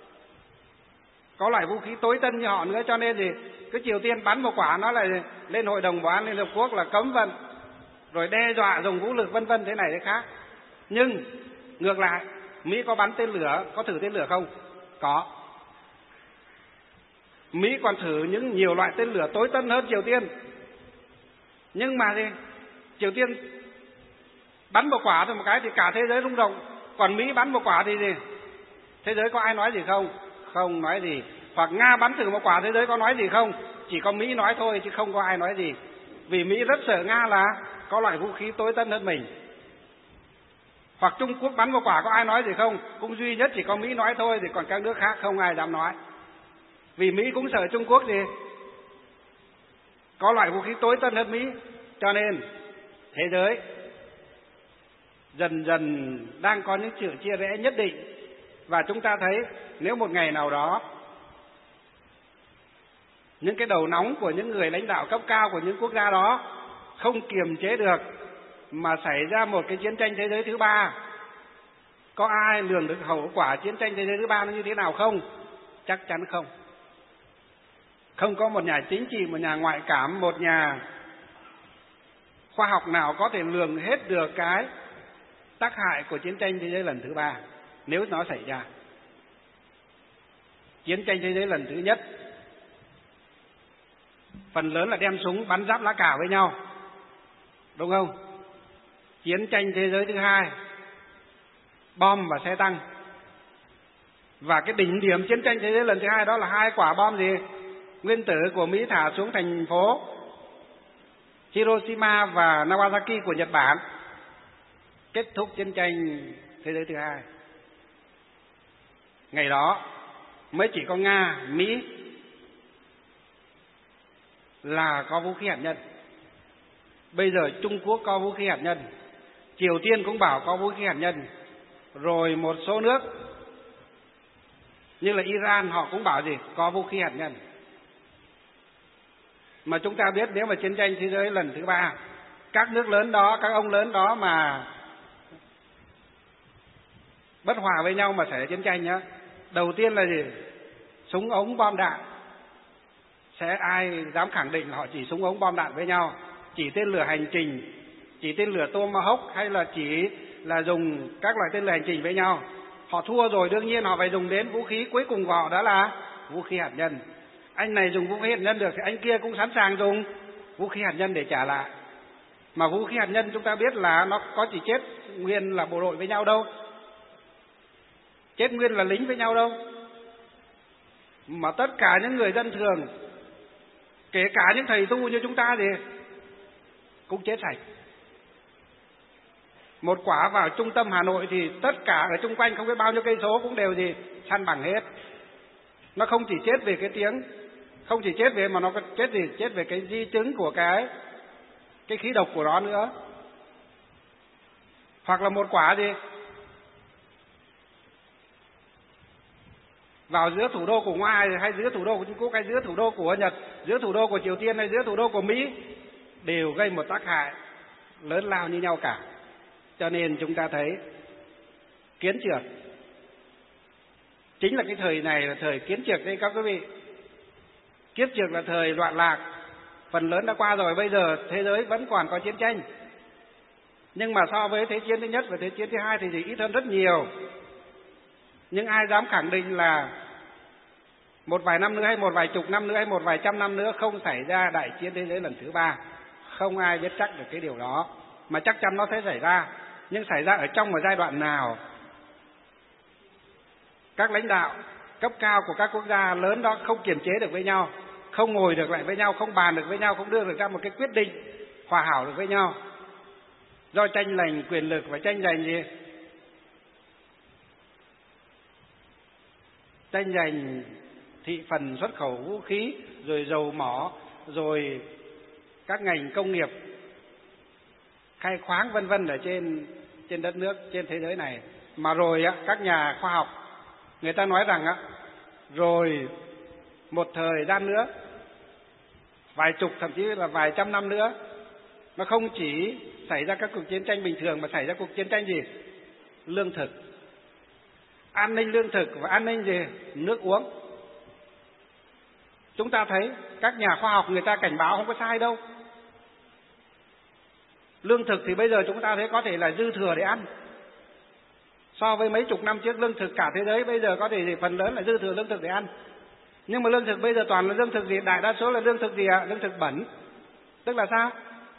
có loại vũ khí tối tân như họ nữa. Cho nên gì? Cái Triều Tiên bắn một quả nó lại lên Hội đồng Bảo an Liên Hợp Quốc là cấm vận, rồi đe dọa dùng vũ lực vân vân thế này thế khác. Nhưng ngược lại, Mỹ có bắn tên lửa, có thử tên lửa không? Có. Mỹ còn thử những nhiều loại tên lửa tối tân hơn Triều Tiên. Nhưng mà gì? Triều Tiên bắn một quả thôi một cái thì cả thế giới rung động. Còn Mỹ bắn một quả thì gì? Thế giới có ai nói gì không? Không nói gì. Hoặc Nga bắn thử một quả, thế giới có nói gì không? Chỉ có Mỹ nói thôi chứ không có ai nói gì. Vì Mỹ rất sợ Nga là có loại vũ khí tối tân hơn mình. Hoặc Trung Quốc bắn một quả, có ai nói gì không? Cũng duy nhất chỉ có Mỹ nói thôi, thì còn các nước khác không ai dám nói. Vì Mỹ cũng sợ Trung Quốc gì? Có loại vũ khí tối tân hơn Mỹ. Cho nên thế giới dần dần đang có những sự chia rẽ nhất định. Và chúng ta thấy nếu một ngày nào đó những cái đầu nóng của những người lãnh đạo cấp cao của những quốc gia đó không kiềm chế được mà xảy ra một cái chiến tranh thế giới thứ ba, có ai lường được hậu quả chiến tranh thế giới thứ ba nó như thế nào không? Chắc chắn không. Không có một nhà chính trị, một nhà ngoại cảm, một nhà khoa học nào có thể lường hết được cái tác hại của chiến tranh thế giới lần thứ ba nếu nó xảy ra. Chiến tranh thế giới lần thứ nhất phần lớn là đem súng bắn giáp lá cà với nhau, đúng không? Chiến tranh thế giới thứ hai bom và xe tăng. Và cái đỉnh điểm chiến tranh thế giới lần thứ hai đó là hai quả bom gì? Nguyên tử của Mỹ thả xuống thành phố Hiroshima và Nagasaki của Nhật Bản, kết thúc chiến tranh thế giới thứ hai. Ngày đó mới chỉ có Nga, Mỹ là có vũ khí hạt nhân. Bây giờ Trung Quốc có vũ khí hạt nhân, Triều Tiên cũng bảo có vũ khí hạt nhân, rồi một số nước như là Iran họ cũng bảo gì? Có vũ khí hạt nhân. Mà chúng ta biết nếu mà chiến tranh thế giới lần thứ ba, các nước lớn đó, các ông lớn đó mà bất hòa với nhau mà xảy ra chiến tranh nhá, đầu tiên là gì? Súng ống bom đạn. Sẽ ai dám khẳng định là họ chỉ súng ống bom đạn với nhau, chỉ tên lửa hành trình, chỉ tên lửa Tomahawk, hay là chỉ là dùng các loại tên lửa hành trình với nhau? Họ thua rồi, đương nhiên họ phải dùng đến vũ khí cuối cùng của họ, đó là vũ khí hạt nhân. Anh này dùng vũ khí hạt nhân được thì anh kia cũng sẵn sàng dùng vũ khí hạt nhân để trả lại. Mà vũ khí hạt nhân chúng ta biết là nó có chỉ chết nguyên là bộ đội với nhau đâu, chết nguyên là lính với nhau đâu, mà tất cả những người dân thường, kể cả những thầy tu như chúng ta thì cũng chết sạch. Một quả vào trung tâm Hà Nội thì tất cả ở chung quanh không biết bao nhiêu cây số cũng đều gì săn bằng hết. Nó không chỉ chết về cái tiếng, không chỉ chết về mà nó có chết gì, chết về cái di chứng của cái cái khí độc của nó nữa. Hoặc là một quả gì vào giữa thủ đô của Nga hay giữa thủ đô của Trung Quốc hay giữa thủ đô của Nhật, giữa thủ đô của Triều Tiên hay giữa thủ đô của Mỹ đều gây một tác hại lớn lao như nhau cả. Cho nên chúng ta thấy kiến trược chính là cái thời này là thời kiến trược đây các quý vị. Kiến trược là thời loạn lạc, phần lớn đã qua rồi. Bây giờ thế giới vẫn còn có chiến tranh, nhưng mà so với thế chiến thứ nhất và thế chiến thứ hai thì chỉ ít hơn rất nhiều. Nhưng ai dám khẳng định là một vài năm nữa hay một vài chục năm nữa hay một vài trăm năm nữa không xảy ra đại chiến thế giới lần thứ ba? Không ai biết chắc được cái điều đó, mà chắc chắn nó sẽ xảy ra. Nhưng xảy ra ở trong một giai đoạn nào? Các lãnh đạo cấp cao của các quốc gia lớn đó không kiềm chế được với nhau, không ngồi được lại với nhau, không bàn được với nhau, không đưa được ra một cái quyết định hòa hảo được với nhau, do tranh giành quyền lực và tranh giành gì? Tranh giành thị phần xuất khẩu vũ khí, rồi dầu mỏ, rồi các ngành công nghiệp, khai khoáng vân vân ở trên trên đất nước, trên thế giới này. Mà rồi á, các nhà khoa học người ta nói rằng á, rồi một thời gian nữa, vài chục thậm chí là vài trăm năm nữa, nó không chỉ xảy ra các cuộc chiến tranh bình thường mà xảy ra cuộc chiến tranh gì? Lương thực, an ninh lương thực và an ninh gì? Nước uống. Chúng ta thấy các nhà khoa học người ta cảnh báo không có sai đâu. Lương thực thì bây giờ chúng ta thấy có thể là dư thừa để ăn. So với mấy chục năm trước, lương thực cả thế giới bây giờ có thể thì phần lớn là dư thừa lương thực để ăn. Nhưng mà lương thực bây giờ toàn là lương thực gì? Đại đa số là lương thực gì ạ? Lương thực bẩn. Tức là sao?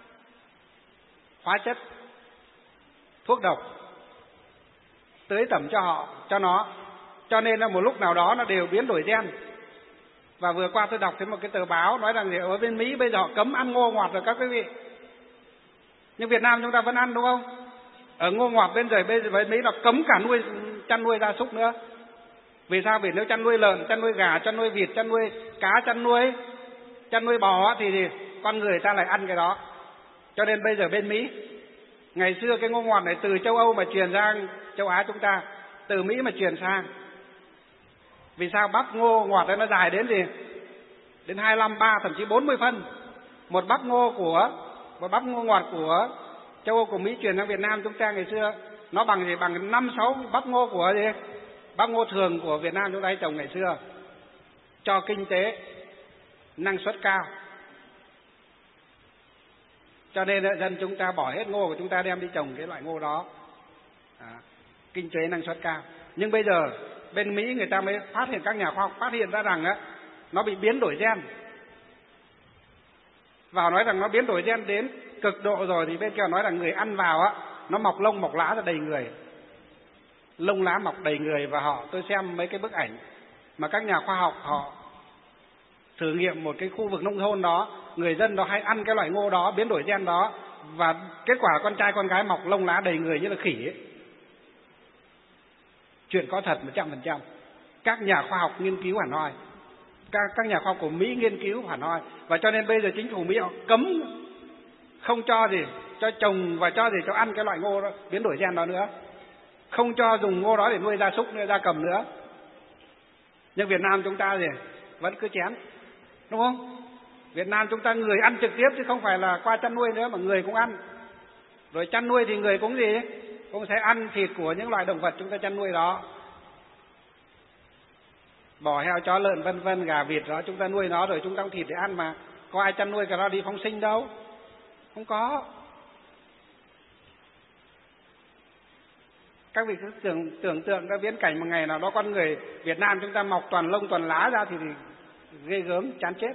Hóa chất, thuốc độc tưới tẩm cho họ, cho nó. Cho nên là một lúc nào đó nó đều biến đổi gen. Và vừa qua tôi đọc thấy một cái tờ báo nói rằng ở bên Mỹ bây giờ họ cấm ăn ngô ngọt rồi các quý vị. Nhưng Việt Nam chúng ta vẫn ăn đúng không? Ở ngô ngọt bên rồi bây giờ bên Mỹ là cấm cả nuôi chăn nuôi gia súc nữa. Vì sao? Vì nếu chăn nuôi lợn, chăn nuôi gà, chăn nuôi vịt, chăn nuôi cá, chăn nuôi chăn nuôi bò thì, thì con người ta lại ăn cái đó. Cho nên bây giờ bên Mỹ, ngày xưa cái ngô ngọt này từ châu Âu mà truyền sang châu Á chúng ta, từ Mỹ mà truyền sang. Vì sao? Bắp ngô ngọt đó nó dài đến gì? Đến hai mươi lăm, ba, thậm chí bốn mươi phân. Một bắp ngô của một bắp ngô ngọt của châu Âu, của Mỹ truyền sang Việt Nam chúng ta ngày xưa nó bằng gì? Bằng năm sáu bắp ngô của gì? Bắp ngô thường của Việt Nam chúng ta trồng ngày xưa, cho kinh tế năng suất cao. Cho nên dân chúng ta bỏ hết ngô của chúng ta đem đi trồng cái loại ngô đó, à, kinh tế năng suất cao. Nhưng bây giờ bên Mỹ người ta mới phát hiện, các nhà khoa học phát hiện ra rằng á, nó bị biến đổi gen. Vào nói rằng nó biến đổi gen đến cực độ rồi thì bên kia nói rằng người ăn vào á, nó mọc lông mọc lá ra đầy người, lông lá mọc đầy người. Và họ, tôi xem mấy cái bức ảnh mà các nhà khoa học họ thử nghiệm một cái khu vực nông thôn đó, người dân đó hay ăn cái loại ngô đó, biến đổi gen đó, và kết quả là con trai con gái mọc lông lá đầy người như là khỉ ấy. Chuyện có thật một trăm phần trăm. Các nhà khoa học nghiên cứu hẳn hoi, các, các nhà khoa học của Mỹ nghiên cứu hẳn hoi. Và cho nên bây giờ chính phủ Mỹ họ cấm, không cho gì, cho trồng và cho gì cho ăn cái loại ngô đó, biến đổi gen đó nữa. Không cho dùng ngô đó để nuôi gia súc, nuôi gia cầm nữa. Nhưng Việt Nam chúng ta gì vẫn cứ chén, đúng không? Việt Nam chúng ta người ăn trực tiếp chứ không phải là qua chăn nuôi nữa, mà người cũng ăn. Rồi chăn nuôi thì người cũng gì, cũng sẽ ăn thịt của những loài động vật chúng ta chăn nuôi đó. Bò, heo, chó, lợn vân vân, gà, vịt đó chúng ta nuôi nó rồi chúng ta có thịt để ăn mà. Có ai chăn nuôi cái đó đi phóng sinh đâu, không có. Các vị cứ tưởng tưởng tượng cái viễn cảnh một ngày nào đó con người Việt Nam chúng ta mọc toàn lông toàn lá ra thì, thì ghê gớm chán chết.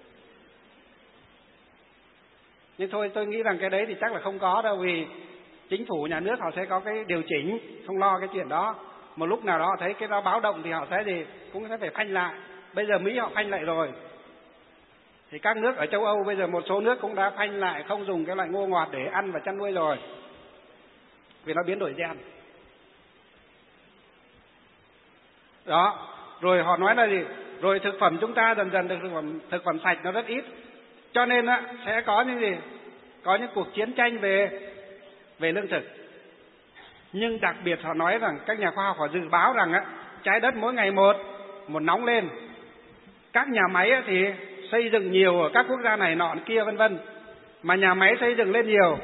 Nhưng thôi tôi nghĩ rằng cái đấy thì chắc là không có đâu, vì chính phủ nhà nước họ sẽ có cái điều chỉnh, không lo cái chuyện đó. Một lúc nào đó họ thấy cái đó báo động thì họ sẽ gì cũng sẽ phải phanh lại. Bây giờ Mỹ họ phanh lại rồi. Thì các nước ở châu Âu bây giờ một số nước cũng đã phanh lại không dùng cái loại ngô ngọt để ăn và chăn nuôi rồi, vì nó biến đổi gen. Đó, rồi họ nói là gì? Rồi thực phẩm chúng ta dần dần được thực phẩm, thực phẩm sạch nó rất ít. Cho nên á, sẽ có những gì? Có những cuộc chiến tranh về về lương thực. Nhưng đặc biệt họ nói rằng, các nhà khoa học họ dự báo rằng á, trái đất mỗi ngày một, một nóng lên. Các nhà máy á, thì xây dựng nhiều ở các quốc gia này nọ kia vân vân. Mà nhà máy xây dựng lên nhiều,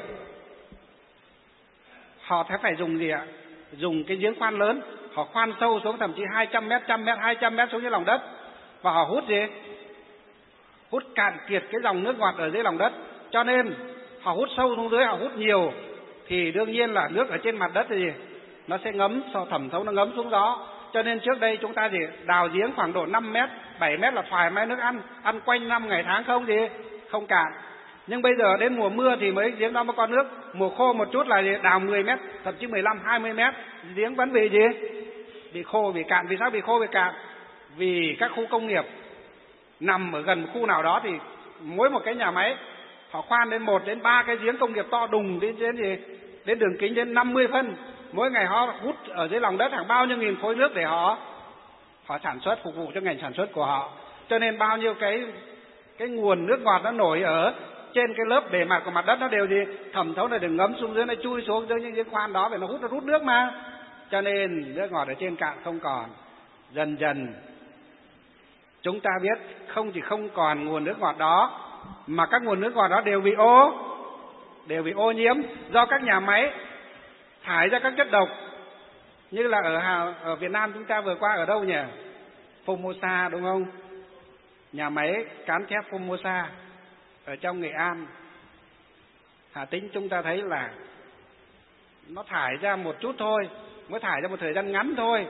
họ sẽ phải dùng gì ạ? Dùng cái giếng khoan lớn. Họ khoan sâu xuống thậm chí hai trăm mét, một trăm mét, hai trăm mét xuống dưới lòng đất. Và họ hút gì? Hút cạn kiệt cái dòng nước ngọt ở dưới lòng đất. Cho nên họ hút sâu xuống dưới, họ hút nhiều, thì đương nhiên là nước ở trên mặt đất thì gì? Nó sẽ ngấm, thẩm thấu nó ngấm xuống đó. Cho nên trước đây chúng ta gì? Đào giếng khoảng độ năm mét, bảy mét là thoải mái nước ăn. Ăn quanh năm ngày tháng không gì? Không cạn. Nhưng bây giờ đến mùa mưa thì mới giếng đó mới có nước. Mùa khô một chút là gì? Đào mười mét, thậm chí mười lăm, hai mươi mét, giếng vẫn bị gì? Bị khô, bị cạn. Vì sao bị khô, bị cạn? Vì các khu công nghiệp nằm ở gần khu nào đó thì mỗi một cái nhà máy họ khoan đến một đến ba cái giếng công nghiệp to đùng đến đến gì? Đến đường kính đến năm mươi phân. Mỗi ngày họ hút ở dưới lòng đất hàng bao nhiêu nghìn khối nước để họ họ sản xuất, phục vụ cho ngành sản xuất của họ. Cho nên bao nhiêu cái cái nguồn nước ngọt nó nổi ở trên cái lớp bề mặt của mặt đất nó đều gì? Thẩm thấu này để ngấm xuống dưới, nó chui xuống dưới những giếng khoan đó, để nó hút nó hút nước mà. Cho nên nước ngọt ở trên cạn không còn. Dần dần chúng ta biết không chỉ không còn nguồn nước ngọt đó, mà các nguồn nước ngọt đó đều bị ô đều bị ô nhiễm do các nhà máy thải ra các chất độc. Như là ở ở Việt Nam chúng ta vừa qua ở đâu nhỉ? Formosa đúng không? Nhà máy cán thép Formosa ở trong Nghệ An, Hà Tĩnh, chúng ta thấy là nó thải ra một chút thôi, mới thải ra một thời gian ngắn thôi.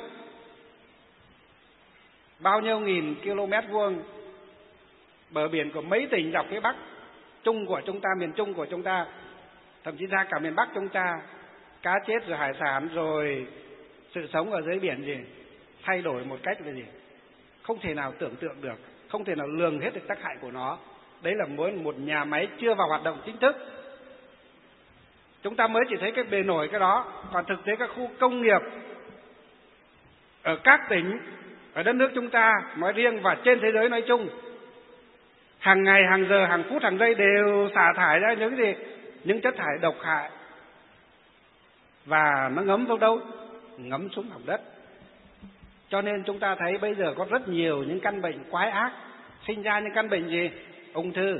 Bao nhiêu nghìn km vuông bờ biển của mấy tỉnh dọc phía Bắc Trung của chúng ta, miền Trung của chúng ta, thậm chí ra cả miền Bắc chúng ta, cá chết rồi hải sản rồi sự sống ở dưới biển gì thay đổi một cách là gì không thể nào tưởng tượng được, không thể nào lường hết được tác hại của nó. Đấy là mỗi một nhà máy chưa vào hoạt động chính thức, chúng ta mới chỉ thấy cái bề nổi cái đó. Còn thực tế các khu công nghiệp ở các tỉnh ở đất nước chúng ta nói riêng và trên thế giới nói chung, hàng ngày, hàng giờ, hàng phút, hàng giây đều xả thải ra những gì? Những chất thải độc hại. Và nó ngấm vào đâu? Ngấm xuống lòng đất. Cho nên chúng ta thấy bây giờ có rất nhiều những căn bệnh quái ác, sinh ra những căn bệnh gì? Ung thư.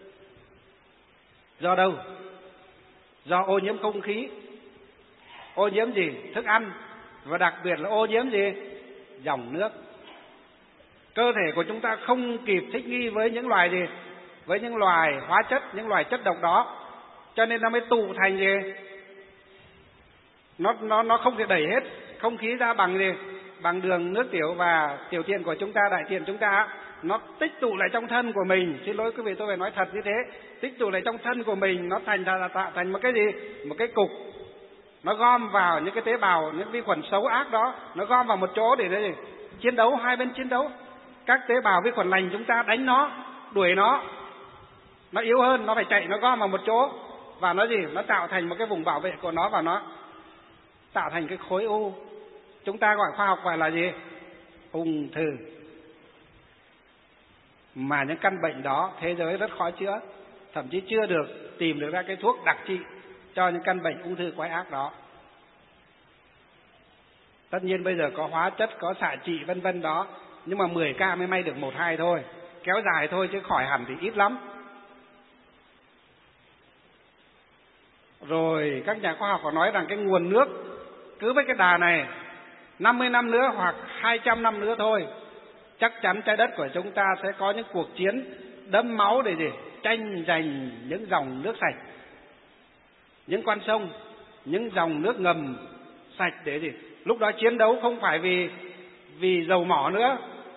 Do đâu? Do ô nhiễm không khí. Ô nhiễm gì? Thức ăn. Và đặc biệt là ô nhiễm gì? Dòng nước. Cơ thể của chúng ta không kịp thích nghi với những loài gì? Với những loài hóa chất, những loài chất độc đó. Cho nên nó mới tụ thành gì? Nó, nó, nó không thể đẩy hết không khí ra bằng gì? Bằng đường nước tiểu và tiểu tiện của chúng ta, đại tiện chúng ta. Nó tích tụ lại trong thân của mình. Xin lỗi quý vị, tôi phải nói thật như thế. Tích tụ lại trong thân của mình, nó thành ra tạo thành một cái gì? Một cái cục. Nó gom vào những cái tế bào, những vi khuẩn xấu ác đó, nó gom vào một chỗ để gì? Chiến đấu, hai bên chiến đấu. Các tế bào vi khuẩn lành chúng ta đánh nó, đuổi nó. Nó yếu hơn, nó phải chạy, nó gom vào một chỗ. Và nó gì? Nó tạo thành một cái vùng bảo vệ của nó, và nó tạo thành cái khối u. Chúng ta gọi khoa học gọi là gì? Ung thư. Mà những căn bệnh đó thế giới rất khó chữa, thậm chí chưa được tìm được ra cái thuốc đặc trị cho những căn bệnh ung thư quái ác đó. Tất nhiên bây giờ có hóa chất, có xạ trị vân vân đó, nhưng mà mười ca mới may được một hai thôi, kéo dài thôi, chứ khỏi hẳn thì ít lắm. Rồi các nhà khoa học họ nói rằng cái nguồn nước cứ với cái đà này năm mươi năm nữa hoặc hai trăm năm nữa thôi, chắc chắn trái đất của chúng ta sẽ có những cuộc chiến đẫm máu để gì? Tranh giành những dòng nước sạch, những con sông, những dòng nước ngầm sạch để gì? Lúc đó chiến đấu không phải vì vì dầu mỏ nữa,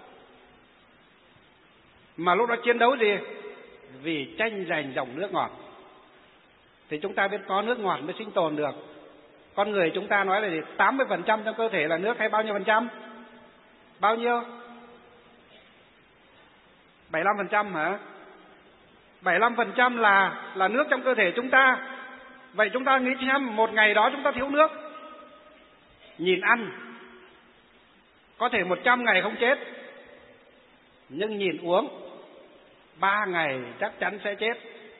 mà lúc đó chiến đấu gì? Vì tranh giành dòng nước ngọt. Thì chúng ta biết có nước ngọt mới sinh tồn được. Con người chúng ta nói là gì? tám mươi phần trăm trong cơ thể là nước hay bao nhiêu phần trăm? Bao nhiêu? bảy mươi lăm phần trăm hả? bảy mươi lăm phần trăm là là nước trong cơ thể chúng ta. Vậy chúng ta nghĩ xem, một ngày đó chúng ta thiếu nước. Nhìn ăn có thể một trăm ngày không chết, nhưng nhìn uống ba ngày chắc chắn sẽ chết.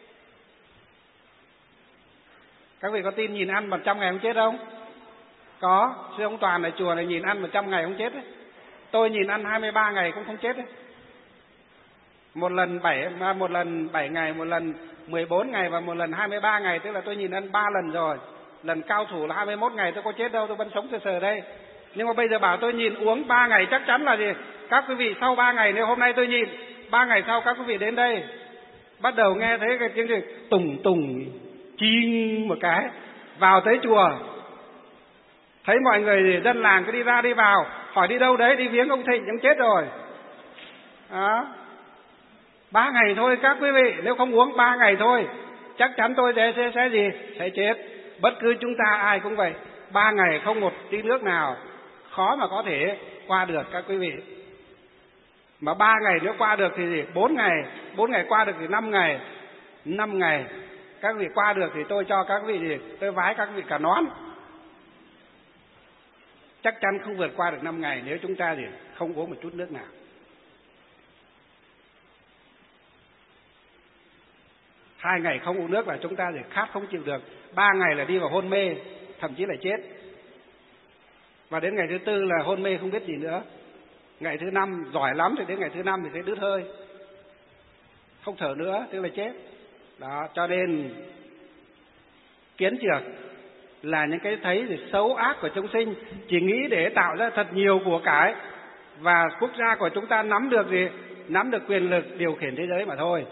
Các vị có tin nhìn ăn một trăm ngày không chết không? Có. Sư ông Toàn ở chùa này nhìn ăn một trăm ngày không chết ấy. Tôi nhìn ăn hai mươi ba ngày cũng không chết ấy. Một lần bảy một lần bảy ngày, một lần mười bốn ngày và một lần hai mươi ba ngày, tức là tôi nhìn ăn ba lần rồi. Lần cao thủ là hai mươi mốt ngày, tôi có chết đâu, tôi vẫn sống sờ sờ đây. Nhưng mà bây giờ bảo tôi nhìn uống ba ngày chắc chắn là gì? Các quý vị sau ba ngày, nếu hôm nay tôi nhìn, ba ngày sau các quý vị đến đây, bắt đầu nghe thấy cái tiếng gì tùng tùng ching một cái, vào tới chùa, thấy mọi người dân làng cứ đi ra đi vào, hỏi đi đâu đấy, đi viếng ông Thịnh, ông chết rồi. Đó. Ba ngày thôi các quý vị, nếu không uống ba ngày thôi, chắc chắn tôi sẽ, sẽ, sẽ gì? Sẽ chết. Bất cứ chúng ta ai cũng vậy. Ba ngày không một tí nước nào, khó mà có thể qua được các quý vị. Mà ba ngày nếu qua được thì gì? Bốn ngày, bốn ngày qua được thì năm ngày, năm ngày các vị qua được thì tôi cho các vị gì? Tôi vái các vị cả nón. Chắc chắn không vượt qua được năm ngày nếu chúng ta gì? Không uống một chút nước nào. Hai ngày không uống nước là chúng ta thì khát không chịu được. Ba ngày là đi vào hôn mê, thậm chí là chết. Và đến ngày thứ tư là hôn mê không biết gì nữa. Ngày thứ năm giỏi lắm thì đến ngày thứ năm thì sẽ đứt hơi, không thở nữa, tức là chết. Đó, cho nên kiến trược là những cái thấy thì xấu ác của chúng sinh, chỉ nghĩ để tạo ra thật nhiều của cải, và quốc gia của chúng ta nắm được gì? Nắm được quyền lực điều khiển thế giới mà thôi.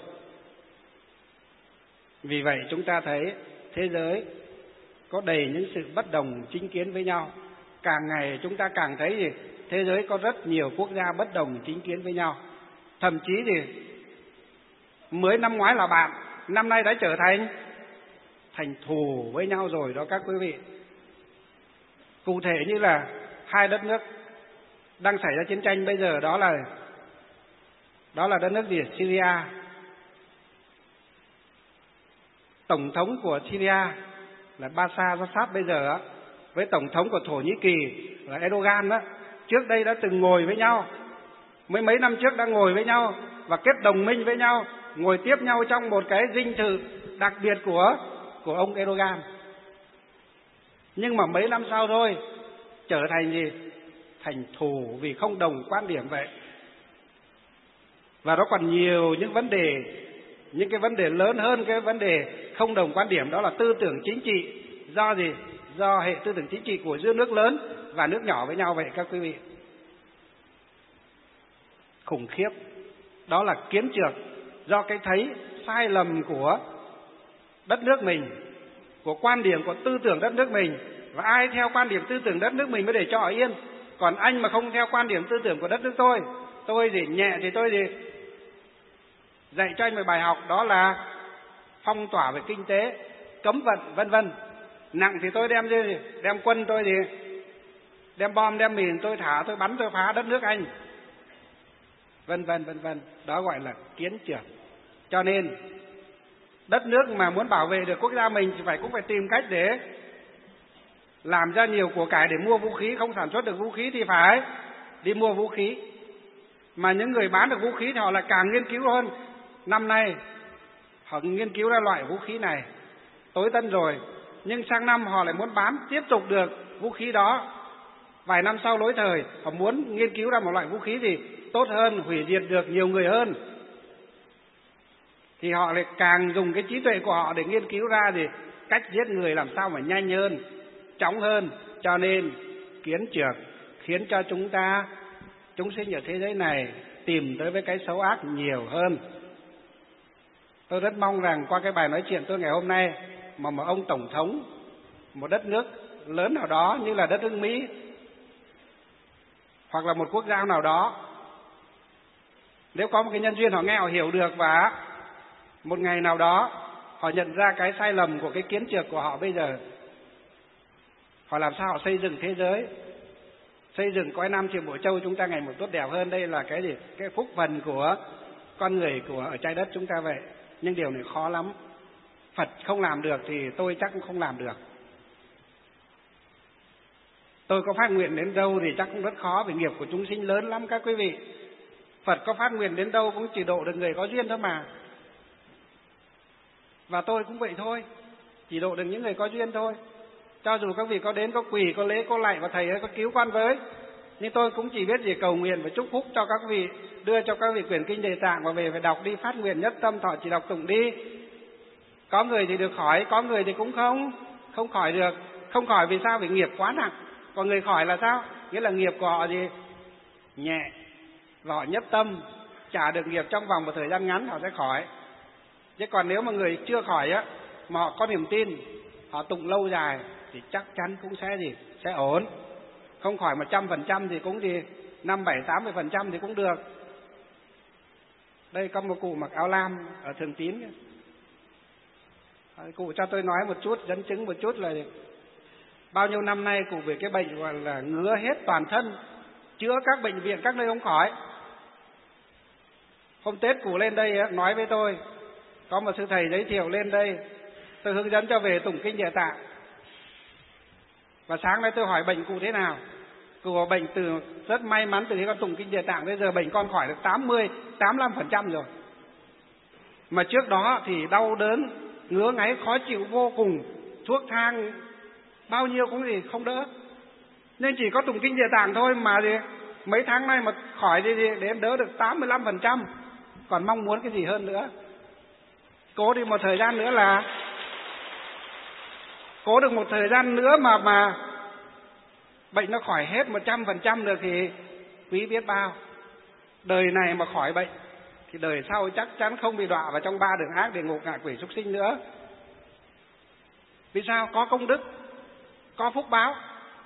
Vì vậy chúng ta thấy thế giới có đầy những sự bất đồng chính kiến với nhau. Càng ngày chúng ta càng thấy gì? Thế giới có rất nhiều quốc gia bất đồng chính kiến với nhau. Thậm chí gì? Mới năm ngoái là bạn, năm nay đã trở thành thành thù với nhau rồi đó các quý vị. Cụ thể như là hai đất nước đang xảy ra chiến tranh bây giờ, đó là đó là đất nước gì? Syria. Tổng thống của Syria là Bashar al-Assad bây giờ với tổng thống của Thổ Nhĩ Kỳ là Erdogan đó, trước đây đã từng ngồi với nhau, mấy mấy năm trước đã ngồi với nhau và kết đồng minh với nhau, ngồi tiếp nhau trong một cái dinh thự đặc biệt của của ông Erdogan. Nhưng mà mấy năm sau thôi trở thành gì? Thành thù vì không đồng quan điểm vậy. Và nó còn nhiều những vấn đề, những cái vấn đề lớn hơn cái vấn đề không đồng quan điểm, đó là tư tưởng chính trị. Do gì? Do hệ tư tưởng chính trị của giữa nước lớn và nước nhỏ với nhau vậy các quý vị. Khủng khiếp. Đó là kiến trược do cái thấy sai lầm của đất nước mình, của quan điểm, của tư tưởng đất nước mình. Và ai theo quan điểm tư tưởng đất nước mình mới để cho ở yên. Còn anh mà không theo quan điểm tư tưởng của đất nước tôi, tôi gì nhẹ thì tôi gì dạy cho anh một bài học, đó là phong tỏa về kinh tế, cấm vận vân vân. Nặng thì tôi đem gì? Đem quân tôi gì? Đem bom, đem mìn tôi thả, tôi bắn, tôi phá đất nước anh. Vân vân vân vân. Đó gọi là kiến trược. Cho nên đất nước mà muốn bảo vệ được quốc gia mình thì phải cũng phải tìm cách để làm ra nhiều của cải để mua vũ khí. Không sản xuất được vũ khí thì phải đi mua vũ khí. Mà những người bán được vũ khí thì họ lại càng nghiên cứu hơn. Năm nay họ nghiên cứu ra loại vũ khí này tối tân rồi, nhưng sang năm họ lại muốn bán tiếp tục được vũ khí đó. Vài năm sau lỗi thời, họ muốn nghiên cứu ra một loại vũ khí gì tốt hơn, hủy diệt được nhiều người hơn, thì họ lại càng dùng cái trí tuệ của họ để nghiên cứu ra gì cách giết người làm sao mà nhanh hơn, chóng hơn. Cho nên kiến trược khiến cho chúng ta, chúng sinh ở thế giới này tìm tới với cái xấu ác nhiều hơn. Tôi rất mong rằng qua cái bài nói chuyện tôi ngày hôm nay mà một ông tổng thống một đất nước lớn nào đó như là đất nước Mỹ hoặc là một quốc gia nào đó, nếu có một cái nhân duyên họ nghe họ hiểu được và một ngày nào đó họ nhận ra cái sai lầm của cái kiến trược của họ bây giờ, họ làm sao họ xây dựng thế giới, xây dựng cõi Nam Triệu Bộ Châu chúng ta ngày một tốt đẹp hơn. Đây là cái gì? Cái phúc phần của con người của ở trái đất chúng ta vậy. Nhưng điều này khó lắm. Phật không làm được thì tôi chắc cũng không làm được. Tôi có phát nguyện đến đâu thì chắc cũng rất khó, vì nghiệp của chúng sinh lớn lắm các quý vị. Phật có phát nguyện đến đâu cũng chỉ độ được người có duyên thôi mà. Và tôi cũng vậy thôi, chỉ độ được những người có duyên thôi. Cho dù các vị có đến, có quỳ, có lễ, có lạy và thầy ơi có cứu con với, nhưng tôi cũng chỉ biết gì cầu nguyện và chúc phúc cho các vị, đưa cho các vị quyển kinh Địa Tạng và về phải đọc đi, phát nguyện nhất tâm thọ chỉ đọc tụng đi. Có người thì được khỏi, có người thì cũng không, không khỏi được. Không khỏi vì sao? Vì nghiệp quá nặng. Còn người khỏi là sao? Nghĩa là nghiệp của họ gì? Nhẹ, và họ nhất tâm, trả được nghiệp trong vòng một thời gian ngắn họ sẽ khỏi. Chứ còn nếu mà người chưa khỏi á, mà họ có niềm tin, họ tụng lâu dài thì chắc chắn cũng sẽ gì? Sẽ ổn. Không khỏi một trăm phần trăm thì cũng gì? Năm, bảy, tám mươi phần trăm thì cũng được. Đây có một cụ mặc áo lam ở Thường Tín. Cụ cho tôi nói một chút, dẫn chứng một chút là bao nhiêu năm nay cụ về cái bệnh gọi là ngứa hết toàn thân, chữa các bệnh viện các nơi không khỏi. Hôm Tết cụ lên đây nói với tôi, có một sư thầy giới thiệu lên đây, tôi hướng dẫn cho về tụng kinh Địa Tạng. Và sáng nay tôi hỏi bệnh cụ thế nào. Cụ có bệnh từ rất may mắn từ khi con tụng kinh Địa Tạng bây giờ bệnh con khỏi được tám mươi, tám mươi lăm phần trăm rồi. Mà trước đó thì đau đớn, ngứa ngáy khó chịu vô cùng, thuốc thang bao nhiêu cũng gì không đỡ. Nên chỉ có tụng kinh Địa Tạng thôi mà gì mấy tháng nay mà khỏi đi để đỡ được tám mươi lăm phần trăm. Còn mong muốn cái gì hơn nữa. Cố đi một thời gian nữa là Cố được một thời gian nữa mà mà bệnh nó khỏi hết một trăm phần trăm được thì quý biết bao. Đời này mà khỏi bệnh thì đời sau chắc chắn không bị đọa vào trong ba đường ác, địa ngục, ngạ quỷ, súc sinh nữa. Vì sao? Có công đức, có phúc báo.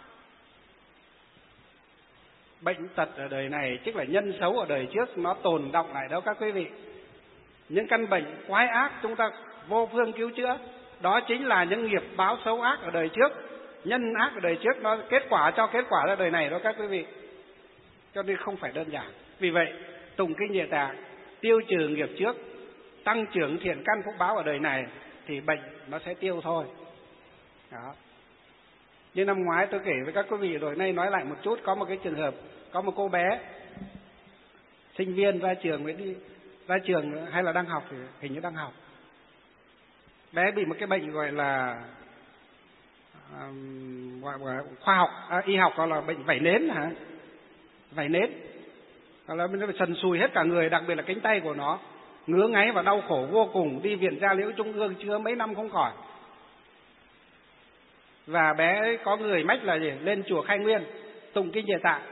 Bệnh tật ở đời này tức là nhân xấu ở đời trước nó tồn đọng lại đâu các quý vị. Những căn bệnh quái ác chúng ta vô phương cứu chữa, đó chính là những nghiệp báo xấu ác ở đời trước, nhân ác ở đời trước, nó kết quả cho kết quả ra đời này đó các quý vị. Cho nên không phải đơn giản. Vì vậy tụng kinh Địa Tạng tiêu trừ nghiệp trước, tăng trưởng thiện căn phúc báo ở đời này thì bệnh nó sẽ tiêu thôi. Đó. Như năm ngoái tôi kể với các quý vị rồi, nay nói lại một chút. Có một cái trường hợp, có một cô bé sinh viên ra trường mới đi ra trường hay là đang học, thì hình như đang học. Bé bị một cái bệnh gọi là um, gọi là khoa học à, y học gọi là bệnh vảy nến hả? Vảy nến. Gọi là nó bị sần sùi hết cả người, đặc biệt là cánh tay của nó, ngứa ngáy và đau khổ vô cùng, đi viện Gia Liễu Trung ương chữa mấy năm không khỏi. Và bé ấy có người mách là gì? Lên chùa Khai Nguyên tụng kinh Địa Tạng.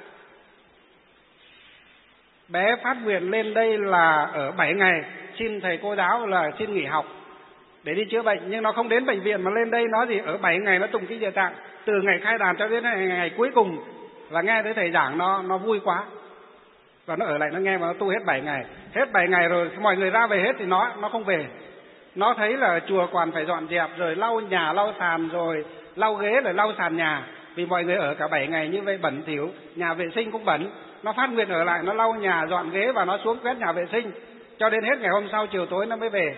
Bé phát nguyện lên đây là ở bảy ngày, xin thầy cô giáo là xin nghỉ học để đi chữa bệnh, nhưng nó không đến bệnh viện mà lên đây nó gì ở bảy ngày nó tụng kinh Địa Tạng, từ ngày khai đàn cho đến ngày, ngày cuối cùng là nghe thấy thầy giảng nó nó vui quá, và nó ở lại nó nghe và nó tu hết bảy ngày. Hết bảy ngày rồi mọi người ra về hết thì nó nó không về. Nó thấy là chùa còn phải dọn dẹp rồi lau nhà lau sàn rồi lau ghế rồi lau sàn nhà, vì mọi người ở cả bảy ngày như vậy bẩn thỉu, nhà vệ sinh cũng bẩn. Nó phát nguyện ở lại, nó lau nhà dọn ghế và nó xuống quét nhà vệ sinh cho đến hết ngày hôm sau chiều tối nó mới về.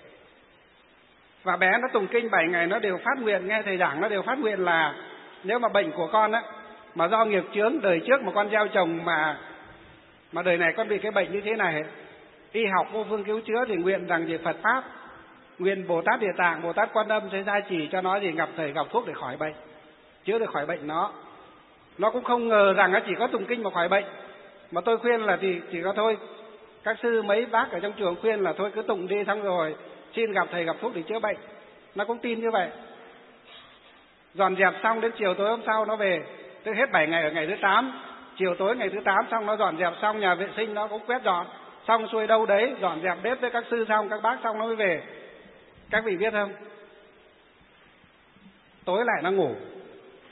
Và bé nó tụng kinh bảy ngày nó đều phát nguyện, nghe thầy giảng nó đều phát nguyện là nếu mà bệnh của con á mà do nghiệp chướng đời trước mà con gieo trồng mà mà đời này con bị cái bệnh như thế này, y học vô phương cứu chữa, thì nguyện rằng gì Phật pháp, nguyện Bồ Tát Địa Tạng, Bồ Tát Quan Âm sẽ gia trì cho nó gì gặp thầy gặp thuốc để khỏi bệnh, chữa được khỏi bệnh nó. Nó cũng không ngờ rằng nó chỉ có tụng kinh mà khỏi bệnh. Mà tôi khuyên là thì chỉ có thôi, các sư mấy bác ở trong trường khuyên là thôi cứ tụng đi, xong rồi xin gặp thầy gặp thuốc để chữa bệnh. Nó cũng tin như vậy. Dọn dẹp xong đến chiều tối hôm sau nó về, tức hết bảy ngày ở ngày thứ tám, chiều tối ngày thứ tám xong nó dọn dẹp xong nhà vệ sinh nó cũng quét dọn xong xuôi đâu đấy, dọn dẹp bếp với các sư xong các bác xong nó mới về. Các vị biết không, tối lại nó ngủ,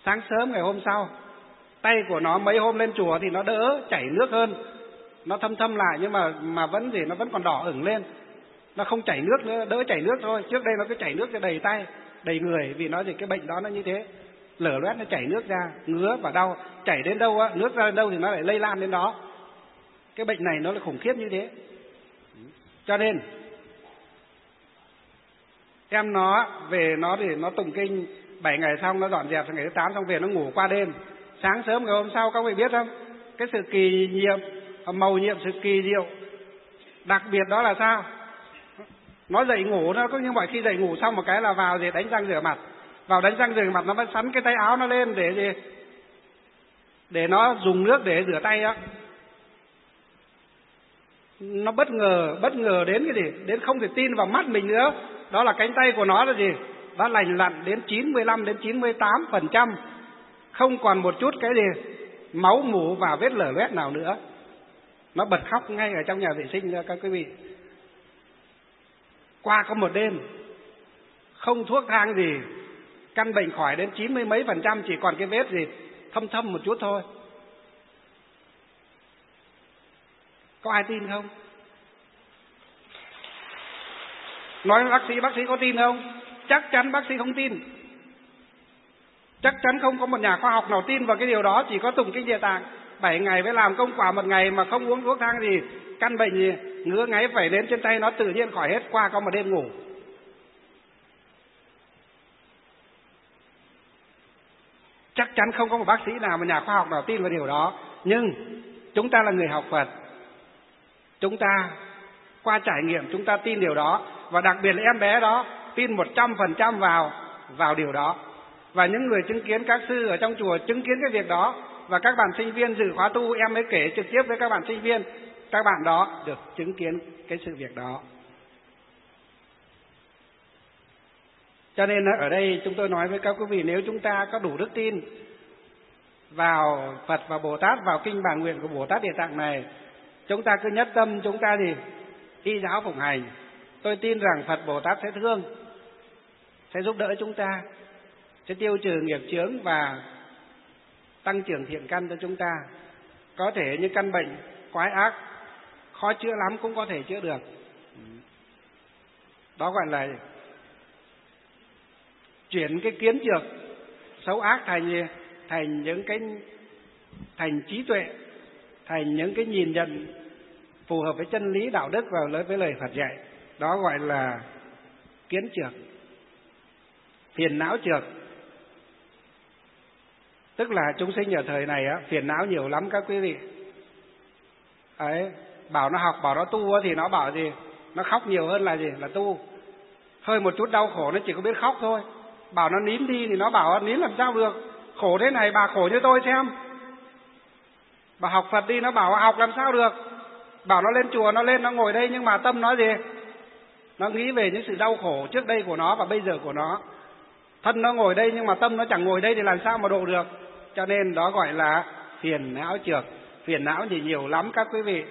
Sáng sớm ngày hôm sau, tay của nó mấy hôm lên chùa thì nó đỡ chảy nước hơn, nó thâm thâm lại nhưng mà mà vẫn gì nó vẫn còn đỏ ửng lên, nó không chảy nước nữa, đỡ chảy nước thôi. Trước đây nó cứ chảy nước cho đầy tay đầy người, vì nó gì cái bệnh đó nó như thế, lở loét nó chảy nước ra, ngứa và đau, chảy đến đâu á, nước ra đến đâu thì nó lại lây lan đến đó. Cái bệnh này nó là khủng khiếp như thế. Cho nên em nó về nó thì nó tụng kinh bảy ngày xong, nó dọn dẹp ngày thứ tám xong về nó ngủ qua đêm. Sáng sớm ngày hôm sau các vị biết không, cái sự kỳ nhiệm, mầu nhiệm, sự kỳ diệu đặc biệt đó là sao? Nó dậy ngủ, nó có như mọi khi dậy ngủ xong một cái là vào gì đánh răng rửa mặt, vào đánh răng rửa mặt nó mới sắn cái tay áo nó lên để gì, để nó dùng nước để rửa tay á. Nó bất ngờ, bất ngờ đến cái gì, đến không thể tin vào mắt mình nữa. Đó là cánh tay của nó là gì, nó lành lặn đến chín mươi lăm đến chín mươi tám phần trăm, không còn một chút cái gì máu mủ và vết lở loét nào nữa. Nó bật khóc ngay ở trong nhà vệ sinh ra các quý vị. Qua có một đêm, không thuốc thang gì, căn bệnh khỏi đến chín mươi mấy phần trăm, chỉ còn cái vết gì thâm thâm một chút thôi. Có ai tin không? Nói bác sĩ, bác sĩ có tin không? Chắc chắn bác sĩ không tin. Chắc chắn không có một nhà khoa học nào tin vào cái điều đó. Chỉ có tụng kinh Địa Tạng bảy ngày với làm công quả một ngày mà không uống thuốc thang gì, căn bệnh gì ngứa ngáy vẩy đến trên tay nó tự nhiên khỏi hết qua có một đêm ngủ. Chắc chắn không có một bác sĩ nào, một nhà khoa học nào tin vào điều đó. Nhưng chúng ta là người học Phật, chúng ta qua trải nghiệm chúng ta tin điều đó, và đặc biệt là em bé đó tin một trăm phần trăm vào vào điều đó. Và những người chứng kiến, các sư ở trong chùa chứng kiến cái việc đó, và các bạn sinh viên dự khóa tu em mới kể trực tiếp với các bạn sinh viên, các bạn đó được chứng kiến cái sự việc đó. Cho nên ở đây chúng tôi nói với các quý vị, nếu chúng ta có đủ đức tin vào Phật và Bồ Tát, vào kinh bản nguyện của Bồ Tát Địa Tạng này, chúng ta cứ nhất tâm, chúng ta thì y giáo phụng hành. Tôi tin rằng Phật Bồ Tát sẽ thương, sẽ giúp đỡ chúng ta, sẽ tiêu trừ nghiệp chướng và tăng trưởng thiện căn cho chúng ta. Có thể những căn bệnh quái ác khó chữa lắm cũng có thể chữa được. Đó gọi là chuyển cái kiến nhược xấu ác thành thành những cái thành trí tuệ, thành những cái nhìn nhận phù hợp với chân lý đạo đức và với lời Phật dạy. Đó gọi là kiến trược, phiền não trược. Tức là chúng sinh ở thời này á, phiền não nhiều lắm các quý vị. Ấy, bảo nó học, bảo nó tu thì nó bảo gì? Nó khóc nhiều hơn là gì? Là tu. Hơi một chút đau khổ nó chỉ có biết khóc thôi. Bảo nó nín đi thì nó bảo nín làm sao được? Khổ thế này bà khổ như tôi xem. Bà học Phật đi, nó bảo học làm sao được? Bảo nó lên chùa, nó lên nó ngồi đây nhưng mà tâm nó gì? Nó nghĩ về những sự đau khổ trước đây của nó và bây giờ của nó. Thân nó ngồi đây nhưng mà tâm nó chẳng ngồi đây thì làm sao mà độ được? Cho nên đó gọi là phiền não trược. Phiền não thì nhiều lắm các quý vị.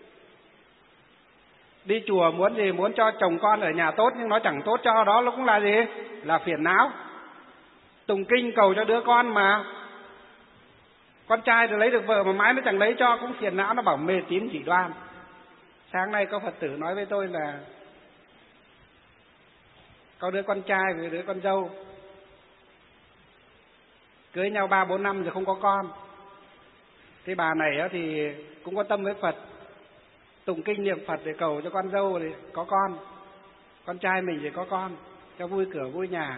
Đi chùa muốn gì? Muốn cho chồng con ở nhà tốt nhưng nó chẳng tốt cho, đó nó cũng là gì? Là phiền não. Tụng kinh cầu cho đứa con mà con trai thì lấy được vợ mà mãi nó chẳng lấy cho, cũng phiền não, nó bảo mê tín dị đoan. Sáng nay có Phật tử nói với tôi là có đứa con trai với đứa con dâu cưới nhau ba bốn năm rồi không có con. Cái bà này thì cũng có tâm với Phật, tụng kinh niệm Phật để cầu cho con dâu thì có con, con trai mình thì có con, cho vui cửa vui nhà.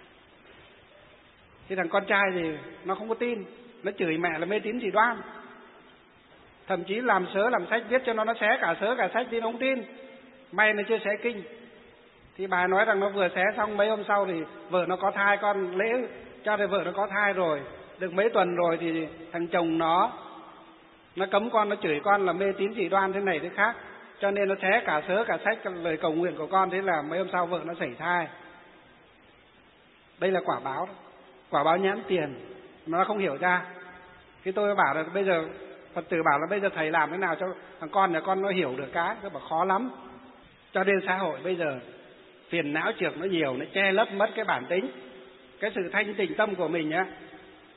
Thì thằng con trai thì nó không có tin, nó chửi mẹ là mê tín dị đoan, thậm chí làm sớ làm sách viết cho nó, nó xé cả sớ cả sách thì nó không tin. May nó chưa xé kinh. Thì bà nói rằng nó vừa xé xong mấy hôm sau thì vợ nó có thai, con lễ cho thì vợ nó có thai rồi, được mấy tuần rồi thì thằng chồng nó nó cấm con, nó chửi con là mê tín dị đoan thế này thế khác, cho nên nó xé cả sớ cả sách lời cầu nguyện của con. Thế là mấy hôm sau vợ nó sảy thai. Đây là quả báo đó. Quả báo nhãn tiền mà nó không hiểu ra. Khi tôi bảo là bây giờ Phật tử bảo là bây giờ thầy làm thế nào cho thằng con nhà con nó hiểu được cái, tôi bảo khó lắm. Cho nên xã hội bây giờ phiền não trược nó nhiều, nó che lấp mất cái bản tính, cái sự thanh tịnh tâm của mình á.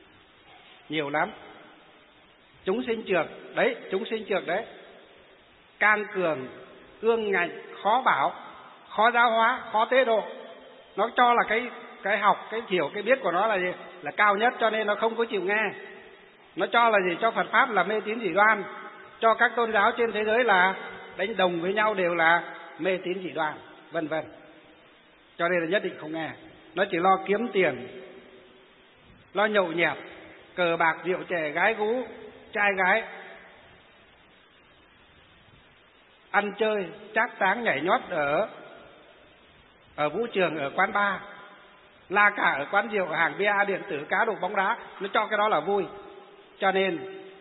nhiều lắm. Chúng sinh trược, đấy, chúng sinh trược đấy. Can cường, ương ngạnh, khó bảo, khó giáo hóa, khó tế độ. Nó cho là cái cái học, cái hiểu, cái biết của nó là gì? Là cao nhất, cho nên nó không có chịu nghe. Nó cho là gì? Cho Phật Pháp là mê tín dị đoan, cho các tôn giáo trên thế giới là đánh đồng với nhau đều là mê tín dị đoan, vân vân. Cho nên là nhất định không nghe. Nó chỉ lo kiếm tiền, lo nhậu nhẹt, cờ bạc, rượu chè, gái gú, trai gái, ăn chơi, trác táng, nhảy nhót ở ở vũ trường, ở quán bar, la cả ở quán rượu, ở hàng bia điện tử, cá độ bóng đá. Nó cho cái đó là vui. Cho nên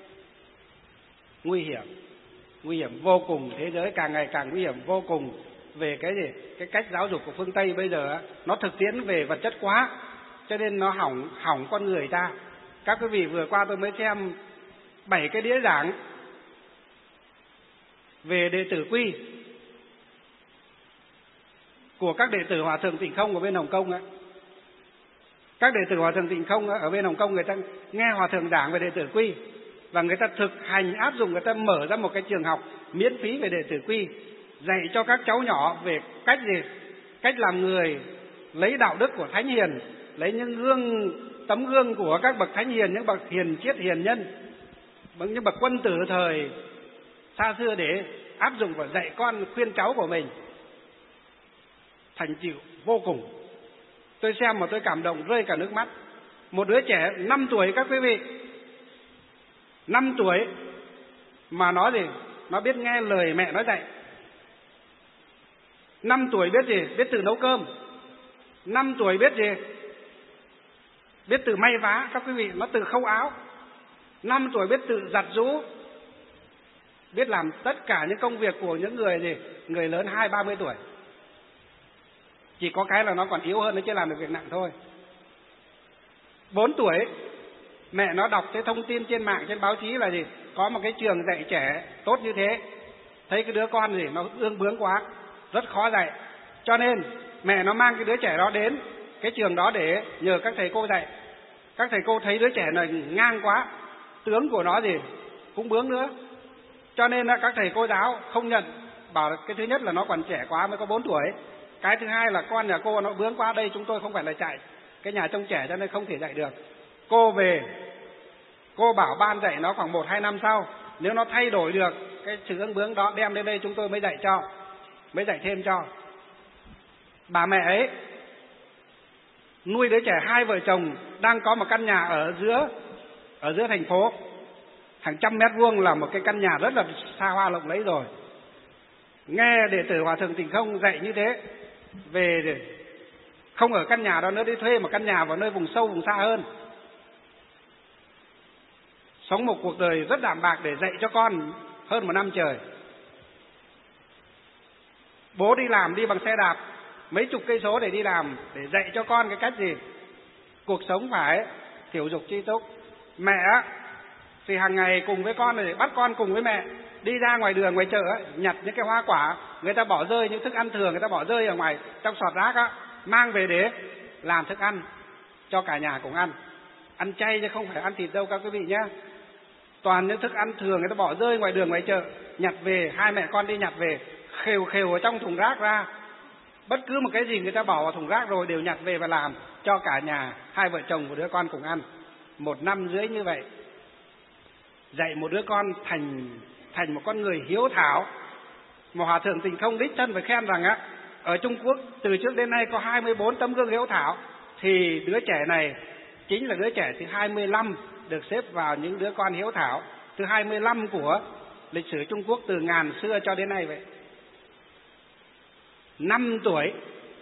nguy hiểm, nguy hiểm vô cùng. Thế giới càng ngày càng nguy hiểm vô cùng. Về cái gì? Cái cách giáo dục của phương Tây bây giờ nó thực tiễn về vật chất quá, cho nên nó hỏng hỏng con người ta. Các quý vị, vừa qua tôi mới xem bảy cái đĩa giảng về đệ tử quy của các đệ tử Hòa thượng Tịnh Không ở bên Hồng Kông ấy. Các đệ tử Hòa thượng Tịnh Không ở bên Hồng Kông, người ta nghe Hòa thượng giảng về đệ tử quy và người ta thực hành áp dụng, người ta mở ra một cái trường học miễn phí về đệ tử quy, dạy cho các cháu nhỏ về cách gì? Cách làm người, lấy đạo đức của thánh hiền, lấy những gương tấm gương của các bậc thánh hiền, những bậc hiền triết hiền nhân, những bậc quân tử thời xa xưa để áp dụng và dạy con, khuyên cháu của mình. Thành tựu vô cùng. Tôi xem mà tôi cảm động rơi cả nước mắt. Một đứa trẻ năm tuổi, các quý vị, năm tuổi mà nó gì? Nó biết nghe lời mẹ nó dạy. Năm tuổi biết gì? Biết tự nấu cơm. Năm tuổi biết gì? Biết tự may vá, các quý vị, nó tự khâu áo. Năm tuổi biết tự giặt giũ, biết làm tất cả những công việc của những người gì? Người lớn hai ba mươi tuổi. Chỉ có cái là nó còn yếu hơn, nó chưa làm được việc nặng thôi. Bốn tuổi, mẹ nó đọc cái thông tin trên mạng, trên báo chí là gì? Có một cái trường dạy trẻ tốt như thế. Thấy cái đứa con gì nó ương bướng quá, rất khó dạy. Cho nên mẹ nó mang cái đứa trẻ đó đến cái trường đó để nhờ các thầy cô dạy. Các thầy cô thấy đứa trẻ này ngang quá, tướng của nó gì cũng bướng nữa, cho nên là các thầy cô giáo không nhận. Bảo cái thứ nhất là nó còn trẻ quá, mới có bốn tuổi. Cái thứ hai là con nhà cô nó bướng quá, đây chúng tôi không phải là chạy cái nhà trông trẻ cho nên không thể dạy được. Cô về, cô bảo ban dạy nó khoảng một hai năm sau, nếu nó thay đổi được cái sự ương bướng đó đem đến đây chúng tôi mới dạy cho, mới dạy thêm cho. Bà mẹ ấy nuôi đứa trẻ hai vợ chồng, đang có một căn nhà ở giữa ở giữa thành phố, hàng trăm mét vuông, là một cái căn nhà rất là xa hoa lộng lẫy rồi. Nghe đệ tử Hòa thượng Tịnh Không dạy như thế, về để không ở căn nhà đó nữa, đi thuê một căn nhà vào nơi vùng sâu vùng xa hơn, sống một cuộc đời rất đạm bạc để dạy cho con hơn một năm trời. Bố đi làm, đi bằng xe đạp mấy chục cây số để đi làm, để dạy cho con cái cách gì cuộc sống phải tiểu dục tri túc. Mẹ thì hàng ngày cùng với con để bắt con cùng với mẹ đi ra ngoài đường, ngoài chợ ấy, nhặt những cái hoa quả người ta bỏ rơi, những thức ăn thừa người ta bỏ rơi ở ngoài trong sọt rác á, mang về để làm thức ăn cho cả nhà cùng ăn. Ăn chay chứ không phải ăn thịt đâu các quý vị nhé. Toàn những thức ăn thừa người ta bỏ rơi ngoài đường ngoài chợ, nhặt về, hai mẹ con đi nhặt về, khều khều ở trong thùng rác ra. Bất cứ một cái gì người ta bỏ vào thùng rác rồi đều nhặt về và làm cho cả nhà, hai vợ chồng một đứa con cùng ăn. Một năm rưỡi như vậy, dạy một đứa con thành thành một con người hiếu thảo. Một Hòa thượng Tịnh Không đích thân phải khen rằng á, ở Trung Quốc từ trước đến nay có hai mươi bốn tấm gương hiếu thảo, thì đứa trẻ này chính là đứa trẻ thứ hai mươi lăm được xếp vào những đứa con hiếu thảo thứ hai mươi lăm của lịch sử Trung Quốc từ ngàn xưa cho đến nay vậy. Năm tuổi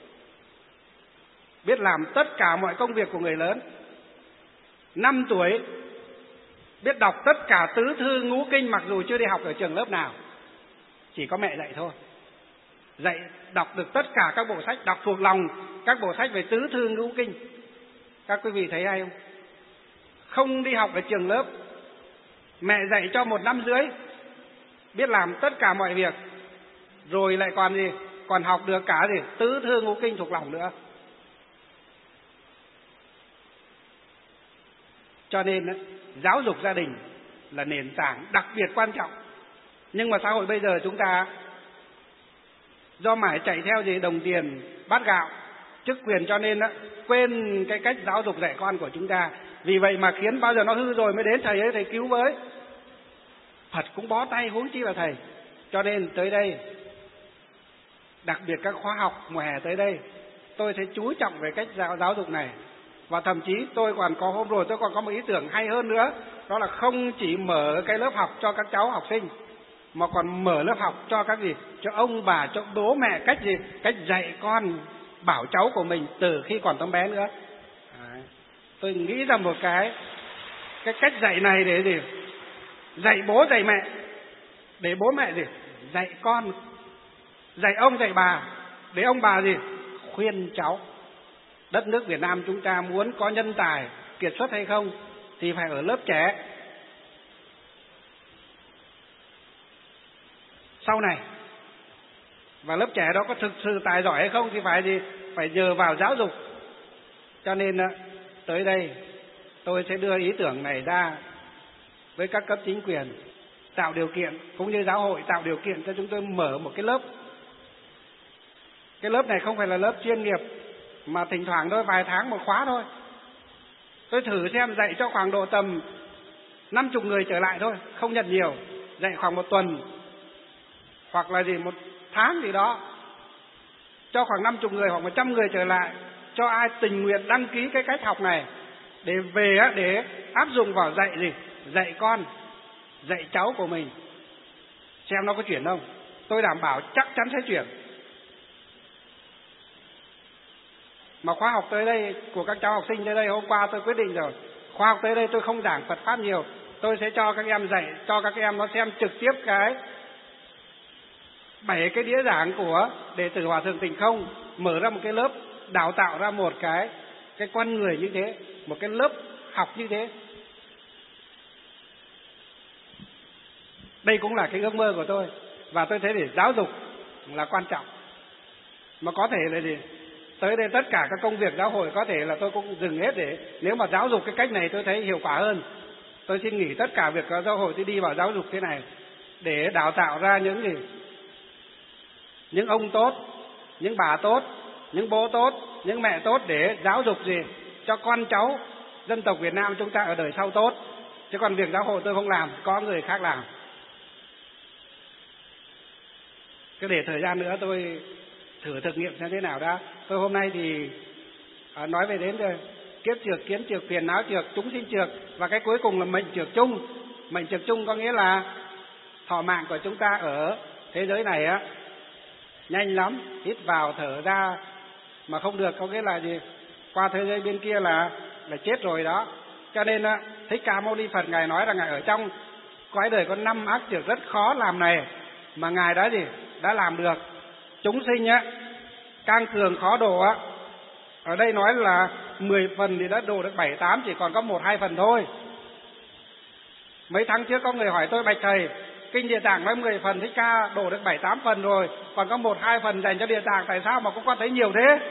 biết làm tất cả mọi công việc của người lớn. Năm tuổi biết đọc tất cả tứ thư ngũ kinh, mặc dù chưa đi học ở trường lớp nào, chỉ có mẹ dạy thôi. Dạy đọc được tất cả các bộ sách, đọc thuộc lòng các bộ sách về tứ thư ngũ kinh. Các quý vị thấy hay không? Không đi học ở trường lớp, mẹ dạy cho một năm rưỡi, biết làm tất cả mọi việc, rồi lại còn gì? Còn học được cả gì? Tứ thư ngũ kinh thuộc lòng nữa. Cho nên giáo dục gia đình là nền tảng đặc biệt quan trọng. Nhưng mà xã hội bây giờ chúng ta do mải chạy theo gì đồng tiền, bát gạo, chức quyền, cho nên quên cái cách giáo dục dạy con của chúng ta. Vì vậy mà khiến bao giờ nó hư rồi mới đến thầy ấy, thầy cứu với. Phật cũng bó tay, huống chi là thầy. Cho nên tới đây, đặc biệt các khóa học mùa hè tới đây, tôi sẽ chú trọng về cách giáo, giáo dục này. Và thậm chí tôi còn có hôm rồi tôi còn có một ý tưởng hay hơn nữa, đó là không chỉ mở cái lớp học cho các cháu học sinh, mà còn mở lớp học cho các gì, cho ông bà, cho bố mẹ cách gì, cách dạy con bảo cháu của mình từ khi còn tấm bé nữa. Đấy. Tôi nghĩ ra một cái cái cách dạy này để gì, dạy bố dạy mẹ, để bố mẹ gì dạy con, dạy ông dạy bà, để ông bà gì khuyên cháu. Đất nước Việt Nam chúng ta muốn có nhân tài kiệt xuất hay không thì phải ở lớp trẻ. Sau này, và lớp trẻ đó có thực sự tài giỏi hay không thì phải gì, phải nhờ vào giáo dục. Cho nên tới đây tôi sẽ đưa ý tưởng này ra với các cấp chính quyền, tạo điều kiện cũng như giáo hội tạo điều kiện cho chúng tôi mở một cái lớp. Cái lớp này không phải là lớp chuyên nghiệp, mà thỉnh thoảng thôi, vài tháng một khóa thôi. Tôi thử xem, dạy cho khoảng độ tầm năm chục người trở lại thôi, không nhận nhiều, dạy khoảng một tuần hoặc là gì một tháng gì đó, cho khoảng năm chục người hoặc một trăm người trở lại, cho ai tình nguyện đăng ký cái cách học này để về để áp dụng vào dạy gì, dạy con, dạy cháu của mình, xem nó có chuyển không. Tôi đảm bảo chắc chắn sẽ chuyển. Mà khóa học tới đây của các cháu học sinh tới đây, hôm qua tôi quyết định rồi, khóa học tới đây tôi không giảng Phật pháp nhiều, tôi sẽ cho các em dạy, cho các em nó xem trực tiếp cái bảy cái đĩa giảng của đệ tử Hòa Thượng Tịnh Không, mở ra một cái lớp đào tạo ra một cái cái con người như thế, một cái lớp học như thế. Đây cũng là cái ước mơ của tôi, và tôi thấy để giáo dục là quan trọng. Mà có thể là gì, tới đây tất cả các công việc giáo hội có thể là tôi cũng dừng hết, để nếu mà giáo dục cái cách này tôi thấy hiệu quả hơn, tôi xin nghỉ tất cả việc giáo hội, tôi đi vào giáo dục thế này để đào tạo ra những gì, những ông tốt, những bà tốt, những bố tốt, những mẹ tốt, để giáo dục gì cho con cháu dân tộc Việt Nam chúng ta ở đời sau tốt. Chứ còn việc giáo hội tôi không làm, có người khác làm. Cứ để thời gian nữa tôi thử thực nghiệm xem thế nào đã. Tôi hôm nay thì à, nói về đến rồi, kiếp trược, kiến trược, phiền não trược, chúng sinh trược, và cái cuối cùng là mệnh trược chung. Mệnh trược chung có nghĩa là thọ mạng của chúng ta ở thế giới này á nhanh lắm, hít vào thở ra mà không được, có nghĩa là gì, qua thế giới bên kia là là chết rồi đó. Cho nên á, Thích Ca Mâu Ni Phật ngài nói là ngài ở trong cõi đời có năm ác trược rất khó làm này, mà ngài đã gì đã làm được. Chúng sinh á càng cường khó độ á, ở đây nói là mười phần thì đã độ được bảy tám, chỉ còn có một hai phần thôi. Mấy tháng trước có người hỏi tôi, bạch thầy, kinh Địa Tạng nói mười phần, Thích Ca đổ được bảy tám phần rồi, còn có một hai phần dành cho Địa Tạng, tại sao mà cũng có thấy nhiều thế?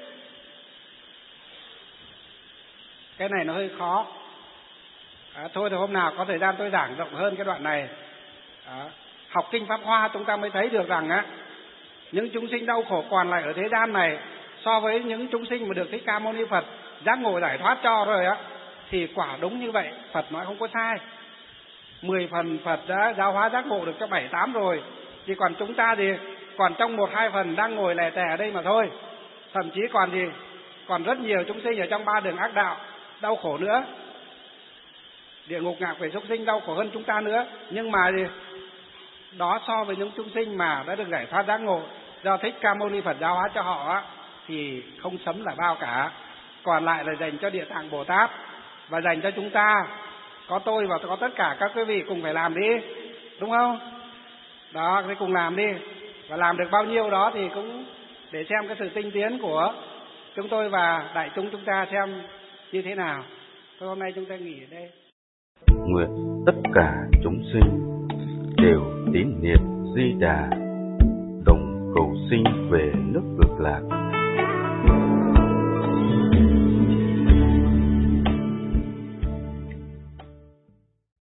Cái này nó hơi khó. À, thôi thì hôm nào có thời gian tôi giảng rộng hơn cái đoạn này. À, học kinh Pháp Hoa chúng ta mới thấy được rằng á, những chúng sinh đau khổ còn lại ở thế gian này, so với những chúng sinh mà được Thích Ca Mâu Ni Phật giác ngộ giải thoát cho rồi á, thì quả đúng như vậy, Phật nói không có sai. Mười phần Phật đã giáo hóa giác ngộ được cho bảy tám rồi, chỉ còn chúng ta thì còn trong một hai phần đang ngồi lẻ tẻ ở đây mà thôi. Thậm chí còn gì, còn rất nhiều chúng sinh ở trong ba đường ác đạo đau khổ nữa, địa ngục ngạ quỷ súc sinh đau khổ hơn chúng ta nữa. Nhưng mà gì, đó so với những chúng sinh mà đã được giải thoát giác ngộ do Thích Ca Mâu Ni Phật giáo hóa cho họ á, thì không sấm là bao cả. Còn lại là dành cho Địa Tạng Bồ Tát và dành cho chúng ta. Có tôi và có tất cả các quý vị cùng phải làm đi, đúng không? Đó, thì cùng làm đi. Và làm được bao nhiêu đó thì cũng để xem cái sự tinh tiến của chúng tôi và đại chúng chúng ta xem như thế nào. Thôi hôm nay chúng ta nghỉ ở đây. Nguyện tất cả chúng sinh đều tín niệm Di Đà, đồng cầu sinh về nước Cực Lạc.